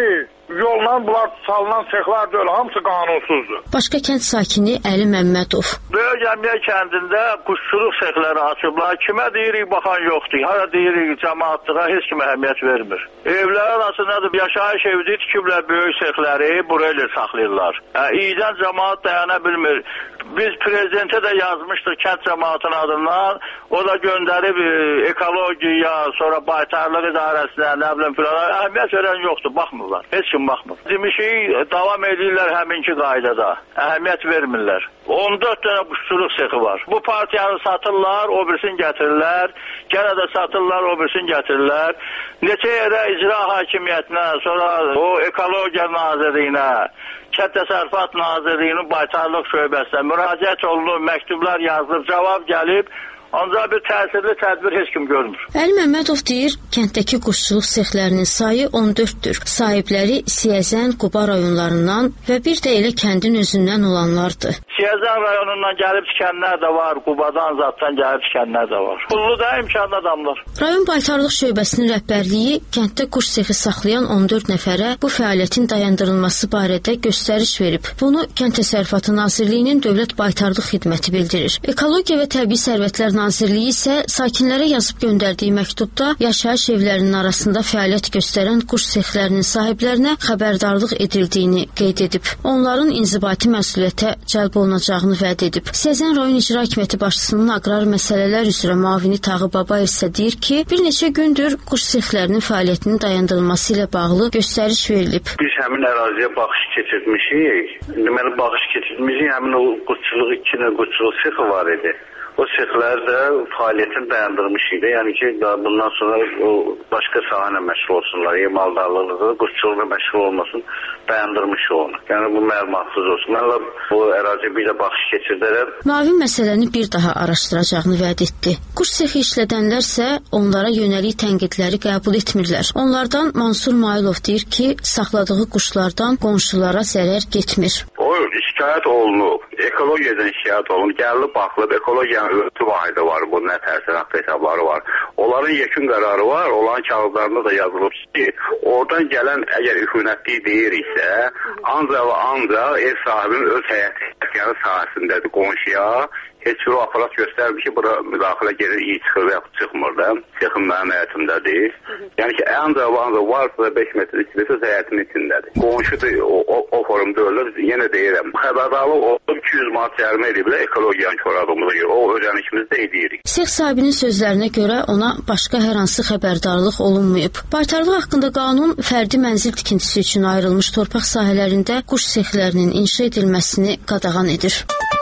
yolla bunlar salınan sexlər deyil, hamısı qanunsuzdur. Başqa kənd sakini Əli Məmmədov. Böyük Əmiyə kəndində quşçuluq sexləri açıblar. Kimə deyirik baxan yoxdur. Hara deyirik cəmaatlığa heç kimə əhəmiyyət vermir. Evlər arasındadır, yaşayış evdə tikiblər böyük sexləri, buraya saxlayırlar. Hə, iyidən cəmaat dayana bilmir. Biz prezidentə də yazmışdıq kənd cəmaatının adından. O da göndərib e, ekologiya, sonra baytarlıq idarəsinə, nə bilim filan. Əhəmiyyət verən yoxdur, baxmırlar. Heç kim baxmır. Demişik, davam edirlər həminki qaydada. Əhəmiyyət vermirlər. on dörd dənə quşçuluq sexi var. Bu partiyanı satırlar, o birisini gətirirlər. Gənə də satırlar, o birisini gətirirlər. Neçə yerə icra hakimiyyətinə, sonra o ekologiya nazirliyinə, Kənd Təsərrüfat Nazirliyinin baytarlıq şöbəsinə müraciət olunub, məktublar yazılıb, cavab gəlib. Ancaq bir təsirli tədbir heç kim görmür. Əli Məmmədov deyir, kənddəki quşçuluq sexlərinin sayı on dörddür. Sahibləri Siyəzən, Quba rayonlarından və bir də elə kəndin özündən olanlardır. Siyəzən rayonundan gəlib tikənlər də var, Qubadan, Zatdan gəlib tikənlər də var. Pullu da imkanlı adamlar. Rayon Baytarlıq Şöbəsinin rəhbərliyi kənddə quş sexi saxlayan on dörd nəfərə bu fəaliyyətin dayandırılması barədə göstəriş verib. Bunu Kənd Təsərrüfatı Nazirliyinin Dövlət Baytarlıq Xidməti bildirir. Ekologiya və Təbii Sərvətlər Nazirliyi isə sakinlərə yazıb göndərdiyi məktubda yaşayış evlərinin arasında fəaliyyət göstərən quş sexlərinin sahiblərinə xəbərdarlıq edildiyini qeyd edib. Onların inzibati məsuliyyətə cəlb olunacağını vəd edib. Siyəzən rayon icra hakimiyyəti başçısının aqrar məsələlər üzrə müavini Tağı Babayev isə deyir ki, bir neçə gündür quş sexlərinin fəaliyyətinin dayandırılması ilə bağlı göstəriş verilib. Biz həmin əraziyə baxış keçirmişik. Deməli baxış keçirmişik, həmin o quşçuluq iki nə quşçuluq sexi var idi. O sexlər də fəaliyyətini dayandırmış idi. Yəni ki, bundan sonra o başqa sahələ məşğul olsunlar. Ya maldarlığı, quşçuluqla məşğul olmasın, dayandırmış onu. Yəni bu məlumatsız olsun. Mənlə bu əraziyə bir də baxış keçirdərəm. Mavin məsələni bir daha araşdıracağını vəd etdi. Quş sexi işlədənlər isə onlara yönəlik tənqidləri qəbul etmirlər. Onlardan Mansur Mailov deyir ki, saxladığı quşlardan qonşulara zərər getmir. O şikayət olunub, ekologiyadan şikayət olunub, gəlib baxılıb, ekologiyanın ölçü vahidi var, bu nə təsərrüfat hesabları var. Onların yekun qərarı var, onların kağızlarında da yazılıb ki, oradan gələn əgər üfunətli deyir isə, ancaq və ancaq ev sahibinin öz həyəti sahəsindədir, qonşuya heç bir aparat göstərmir ki, bura müdaxilə gedir, iyi çıxır və yaxud çıxmır da, sexin mənim həyətimdədir. Yəni ki, ancaq və ancaq varsa beş metrlik kilisi həyətin içindədir. Qonşudur, o, o, o formda ölür, yenə deyirəm, xəbərdarlıq olub iki yüz manat cərimə edib də ekologiyanın çoradığımıza görə, o ödənişimizi də edirik. Sex sahibinin sözlərinə görə ona başqa hər hansı xəbərdarlıq olunmayıb. Baytarlıq haqqında qanun fərdi mənzil tikintisi üçün ayrılmış torpaq sahələrində quş sexlərinin inşa edilməsini qadağan edir.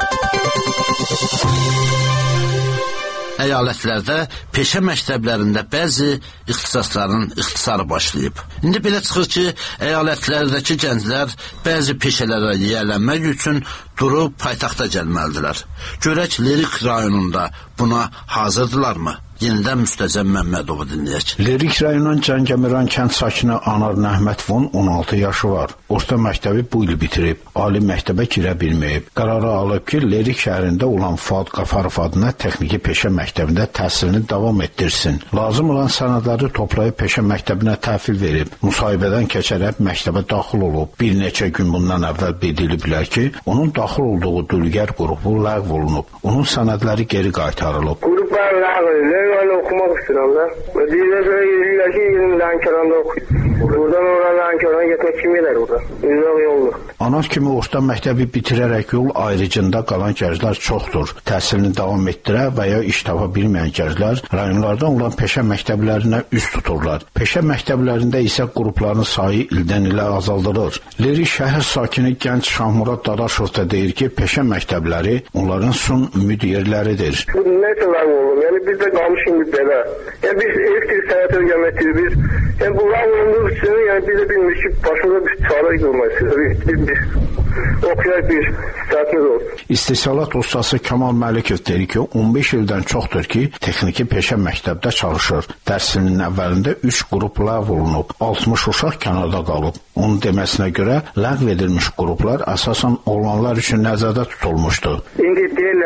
Əyalətlərdə peşə məktəblərində bəzi ixtisasların ixtisarı başlayıb. İndi belə çıxır ki, əyalətlərdəki gənclər bəzi peşələrə yiyələnmək üçün durub paytaxta gəlməlidirlər. Görək Lerik rayonunda buna hazırdılarmı? Yenidən Müstəzəm Məmmədovu dinləyək. Lerik rayonunun Cəngəmiran kənd sakini Anar Nəhmətovun on altı yaşı var. Orta məktəbi bu il bitirib, ali məktəbə girə bilməyib. Qərarı alıb ki, Lerik şəhərində olan Fuad Qafarov adına texniki peşə məktəbində təhsilini davam etdirsin. Lazım olan sənədləri toplayıb peşə məktəbinə təhvil verib. Müsahibədən keçərək məktəbə daxil olub. Bir neçə gün bundan əvvəl bildiriliblər ki, onun daxil olduğu dülgər qrupu ləğv olunub. Onun sənədləri geri qaytarılıb. Qruplar ləğv edilir. Ben okumak istiyorum da. Bizde şöyle yüzüyle ki bizim Lankaranda okuyup. Buradan oradan Lankaranda gitmek kim gelir burada? Yüzüyle yollu. Anar kimi orta məktəbi bitirərək yol ayrıcında qalan gənclər çoxdur. Təhsilini davam etdirə və ya iş tapa bilməyən gənclər rayonlardan olan peşə məktəblərinə üz tuturlar. Peşə məktəblərində isə qrupların sayı ildən ilə azaldılır. Lerik şəhər sakini gənc Şahmurad Dadaşov da deyir ki, peşə məktəbləri onların son ümid yerləridir. Bu nə kadar oğlum? Yani biz de kalmış şimdi belə. Yani biz elektrik sənəti öyrənməkdir. Biz yani bu ləğv olunduğu üçün yani biz de bilmiş ki, başımıza bir çare qılmayız. Biz, biz okuyaq bir istəyətimiz olsun. İstihsalat ustası Kamal Məlikov deyir ki, on beş ildən çoxdur ki, texniki peşə məktəbdə çalışır. Dərsinin əvvəlində üç qrup ləğv olunub, altmış uşaq kənarda qalıb. Onun deməsinə görə ləğv edilmiş qruplar əsasən oğlanlar üçün nəzərdə tutulmuşdu. İndi deyirlər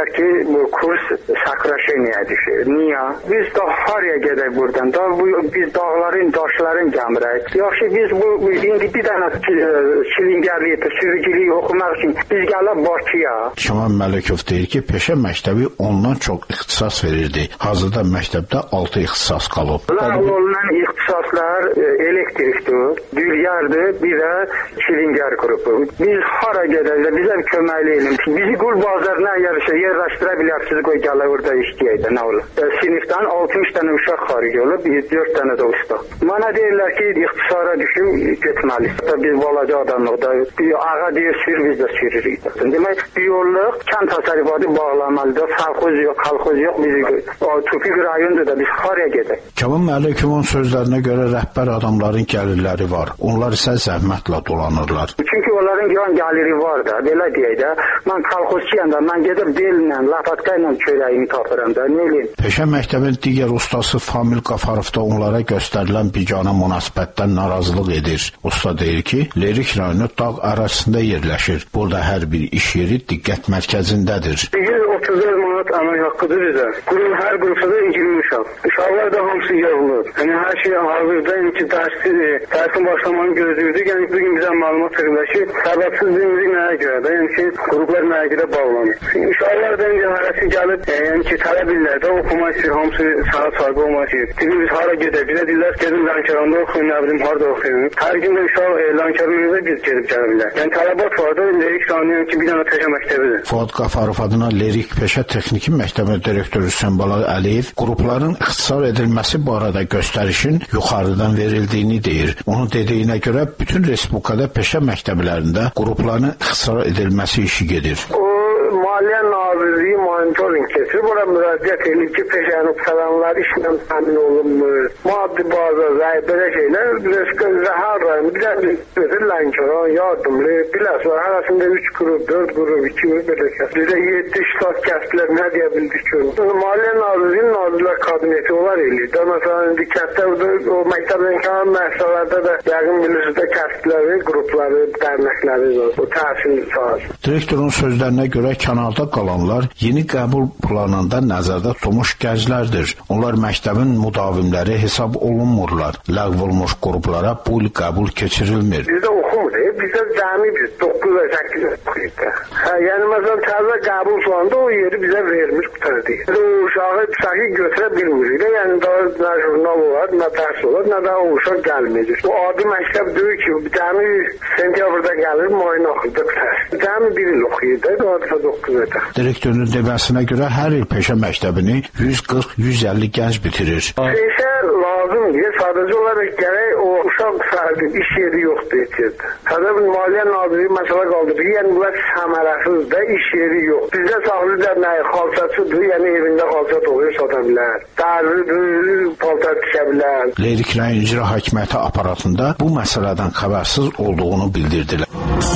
deyirlər ki, bu kurs sakrasheniya düşür. Niyə? Biz də haraya gedək buradan? Da bu biz dağların, daşların gəmirək. Yaxşı biz bu indi bir dənə çilingərlik, sürücülük oxumaq üçün biz gəlib Bakıya. Kamal Məlikov deyir ki, peşə məktəbi ondan çox ixtisas verirdi. Hazırda məktəbdə altı ixtisas qalıb. Ləğv olunan ixtisaslar elektrikdir, düryardır, bir də çilingər qrupu. Biz hara gedək? Bizə köməkli edin. Bizi qul bazarına yarışa yerləşdirə bilərsiniz, qoy gələ orada işləyək də, nə olur? E, sinifdən altmış dənə uşaq xaric olub, dörd dənə də usta. Mənə deyirlər ki, ixtisara düşüm, getməliyiz. Biz balaca adamlıqda, bir ağa deyir, sür, biz də sürürük. Demək, biyolluq, kənd təsərrüfatı bağlamalıdır, sağxoz yox, kalxoz yox, bizi topik rayondur da, biz haraya gedək? Kamal Məlikovun sözlərinə görə rəhbər adamların gəlirləri var. Onlar isə zəhmətlə dolanırlar. Çünki onların yan gəliri var da, belə deyək də, mən kalxozçıyam da, mən gedib bellə, lapatka ilə çörəyimi tapıram da, nə eləyim? Peşə məktəbin digər ustası Famil Qafarov da onlara göstərilən biganə münasibətdən narazılıq edir. Usta deyir ki, Lerik rayonu dağ ərazisində yerləşir. Burada hər bir iş yeri diqqət mərkəzindədir. yüz otuz dörd manat əmək haqqıdır bizə. Qurum hər qrupda iyirmi uşaq. Uşaqlar da hamısı yığılır. Yəni hər şey hazırda, yəni ki, dərsidir. Dərsin başlamanı gözləyirdik. Yəni bugün bizə məlumat verirlər ki, səbəbsiz bilmirik nəyə görə də, yəni ki, qruplar nəyə görə bağlanır. Uşaqlar da yəni hərəsi gəlib, yəni ki, tələb edirlər də oxumaq istəyir, hamısı saat sahibi olmaq istəyir. Dedim biz hara gedək? Bizə deyirlər, gedin Lənkəranda oxuyun, nə bilim, harada oxuyun. Hər gün də uşaq Lənkəranda biz gedib gələ bilər. Yəni tələbat var da, Lerik rayonu ki, bir dənə peşə məktəbidir. Fuad Qafarov adına Lerik Peşə Texniki Məktəbi direktoru Səmbala Əliyev qrupların ixtisar edilməsi barədə göstərişin yuxarıdan verildiyini deyir. Onun dediyinə görə bütün respublikada peşə məktəblərində qrupların ixtisar edilməsi işi gedir. Maliyyə Nazirliyi monitoring keçir. Bura müraciət edilib ki, peşənin oxuyanlar işlə təmin olunmur. Maddi bazı, zəy, belə şeylər. Zəhər rayonu, bir də bir Lənkəran, yardımlı, biləs var. Arasında üç qrup, dörd qrup, iki qrup belə kəs. Bizə yeddi ştat kəsdilər, nə deyə bildik ki? Maliyyə Nazirliyi Nazirlər Kabineti olar eləyir. Da, məsələn, indi kəsdə o məktəbdən kalan məhsələrdə də yəqin bilirsiniz də kəsdləri, qrupları, dərnəkləri, o təhsil sahəsi. Direktorun sözlərinə görə kənarda qalanlar yeni qəbul planında nəzərdə tutulmuş gənclərdir. Onlar məktəbin müdavimləri hesab olunmurlar. Ləğv olunmuş qruplara bu il qəbul keçirilmir. Bizdə oxumur, bizdə cəmi biz doqquz və səkkiz oxuyuq. Hə, yəni məsələn təzə qəbul planında o yeri bizə vermiş qutardı. O uşağı uşağı götürə bilmirik. Yəni daha nə jurnal olar, nə dərs olar, nə də o uşaq gəlməyəcək. Bu adi məktəb deyil ki, cəmi sentyabrda gəlir, müayinə axırda qutar. Cəmi bir il oxuyur da, daha doqquz ötə. Direktorun deməsinə görə hər il peşə məktəbini yüz qırx yüz əlli gənc bitirir. Peşə lazımdır. Sadəcə olaraq gərək o uşaq sahibi iş yeri yoxdur etirdi. Sadəcə Maliyyə Nazirliyi məsələ qaldırdı. Yəni bunlar səmərəsizdir, iş yeri yox. Bizdə saxlayırlar nəyi? Xalçaçıdır, yəni evində xalçat olur, sata bilər. Dərlidir, paltar tikə bilər. Lerik rayon icra hakimiyyəti aparatında bu məsələdən xəbərsiz olduğunu bildirdilər.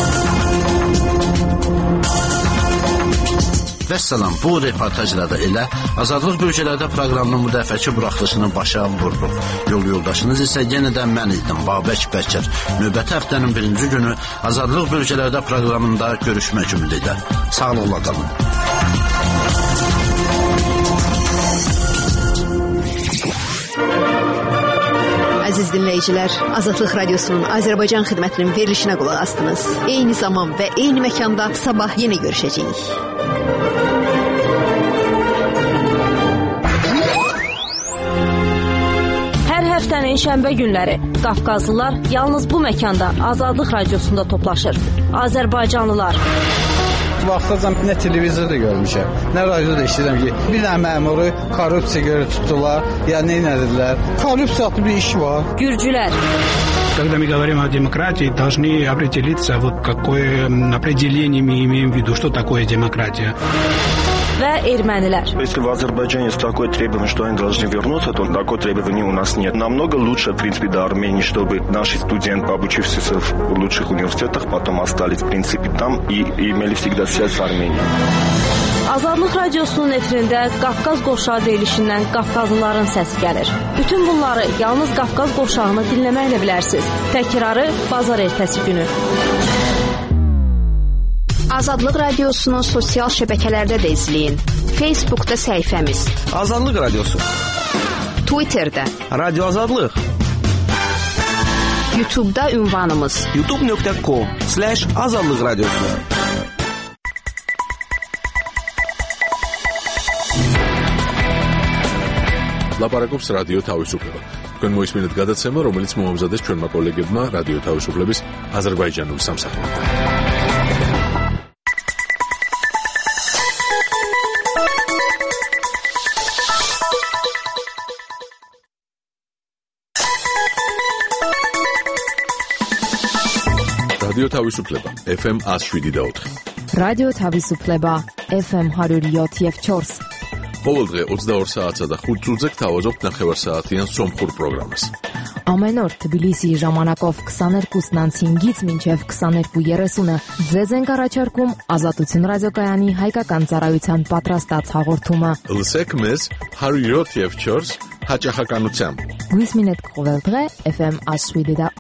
Vəssalam, bu reportajla da elə Azadlıq bölgələrdə proqramının müdəfəki buraxılışını başa vurduq. Yol yoldaşınız isə yenidən mən idim, Babək Bəkir. Növbəti həftənin birinci günü Azadlıq bölgələrdə proqramında görüşmək ümidilə. Sağlıqla qalın. Əziz dinləyicilər, Azadlıq Radiosunun Azərbaycan xidmətinin verilişinə qulaq astınız. Eyni zaman və eyni məkanda sabah yenə görüşəcəyik. Hər həftənin şənbə günləri Qafqazlılar yalnız bu məkanda Azadlıq Radiosunda toplaşır. Azərbaycanlılar. Vaxtacan nə televizorda görmüşəm, nə radioda işləyirəm ki, bir dənə məmuru korrupsiya görə tutdular, ya nə edildilər. Korrupsiyalı bir iş var. Gürcülər. Когда мы говорим о демократии, должны определиться, вот какое определение мы имеем в виду, что такое демократия. Və ermənilər. Если в Азербайджане есть такое требование, что они должны вернуться, то такое требование у нас нет. Намного лучше, в принципе, до Армении, чтобы наши студенты, обучившиеся в лучших университетах, потом остались, в принципе, там и, и имели всегда связь с Арменией. Azadlıq Radiosunun efirində Qafqaz Qovşağı deyilişindən Qafqazlıların səsi gəlir. Bütün bunları yalnız Qafqaz Qovşağını dinləməklə bilərsiniz. Təkrarı bazar ertəsi günü. Azadlıq Radiosunu sosial şəbəkələrdə də izləyin. Facebookda səhifəmiz Azadlıq Radiosu, Twitterdə Radio Azadlıq, YouTube'da ünvanımız youtube nöqtə com slash azadlıq radiosu. ლაპარაკობს რადიო თავისუფლება. თქვენ მოისმინეთ გადაცემა, რომელიც მოამზადეს ჩვენმა კოლეგებმა რადიო თავისუფლების აზერბაიჯანული სამსახურიდან. რადიო თავისუფლება ეფ ემ one oh seven და four. რადიო თავისუფლება ეფ ემ one oh seven და four. ყოველდღე ოცდაორ საათსა და ხუთ წუთზე გთავაზობთ ნახევარსაათიან სომხურ პროგრამას. Ամեն օր Թբիլիսիի ժամանակով twenty-two null-ից մինչև twenty-two thirty-ը ձեզ ենք առաջարկում Ազատություն ռադիոկայանի հայկական ծառայության պատրաստած հաղորդումը։ Լսեք մեզ one oh seven հաճախականությամբ։ Գույս մինետ կողերդղե էֆ էմ one oh seven და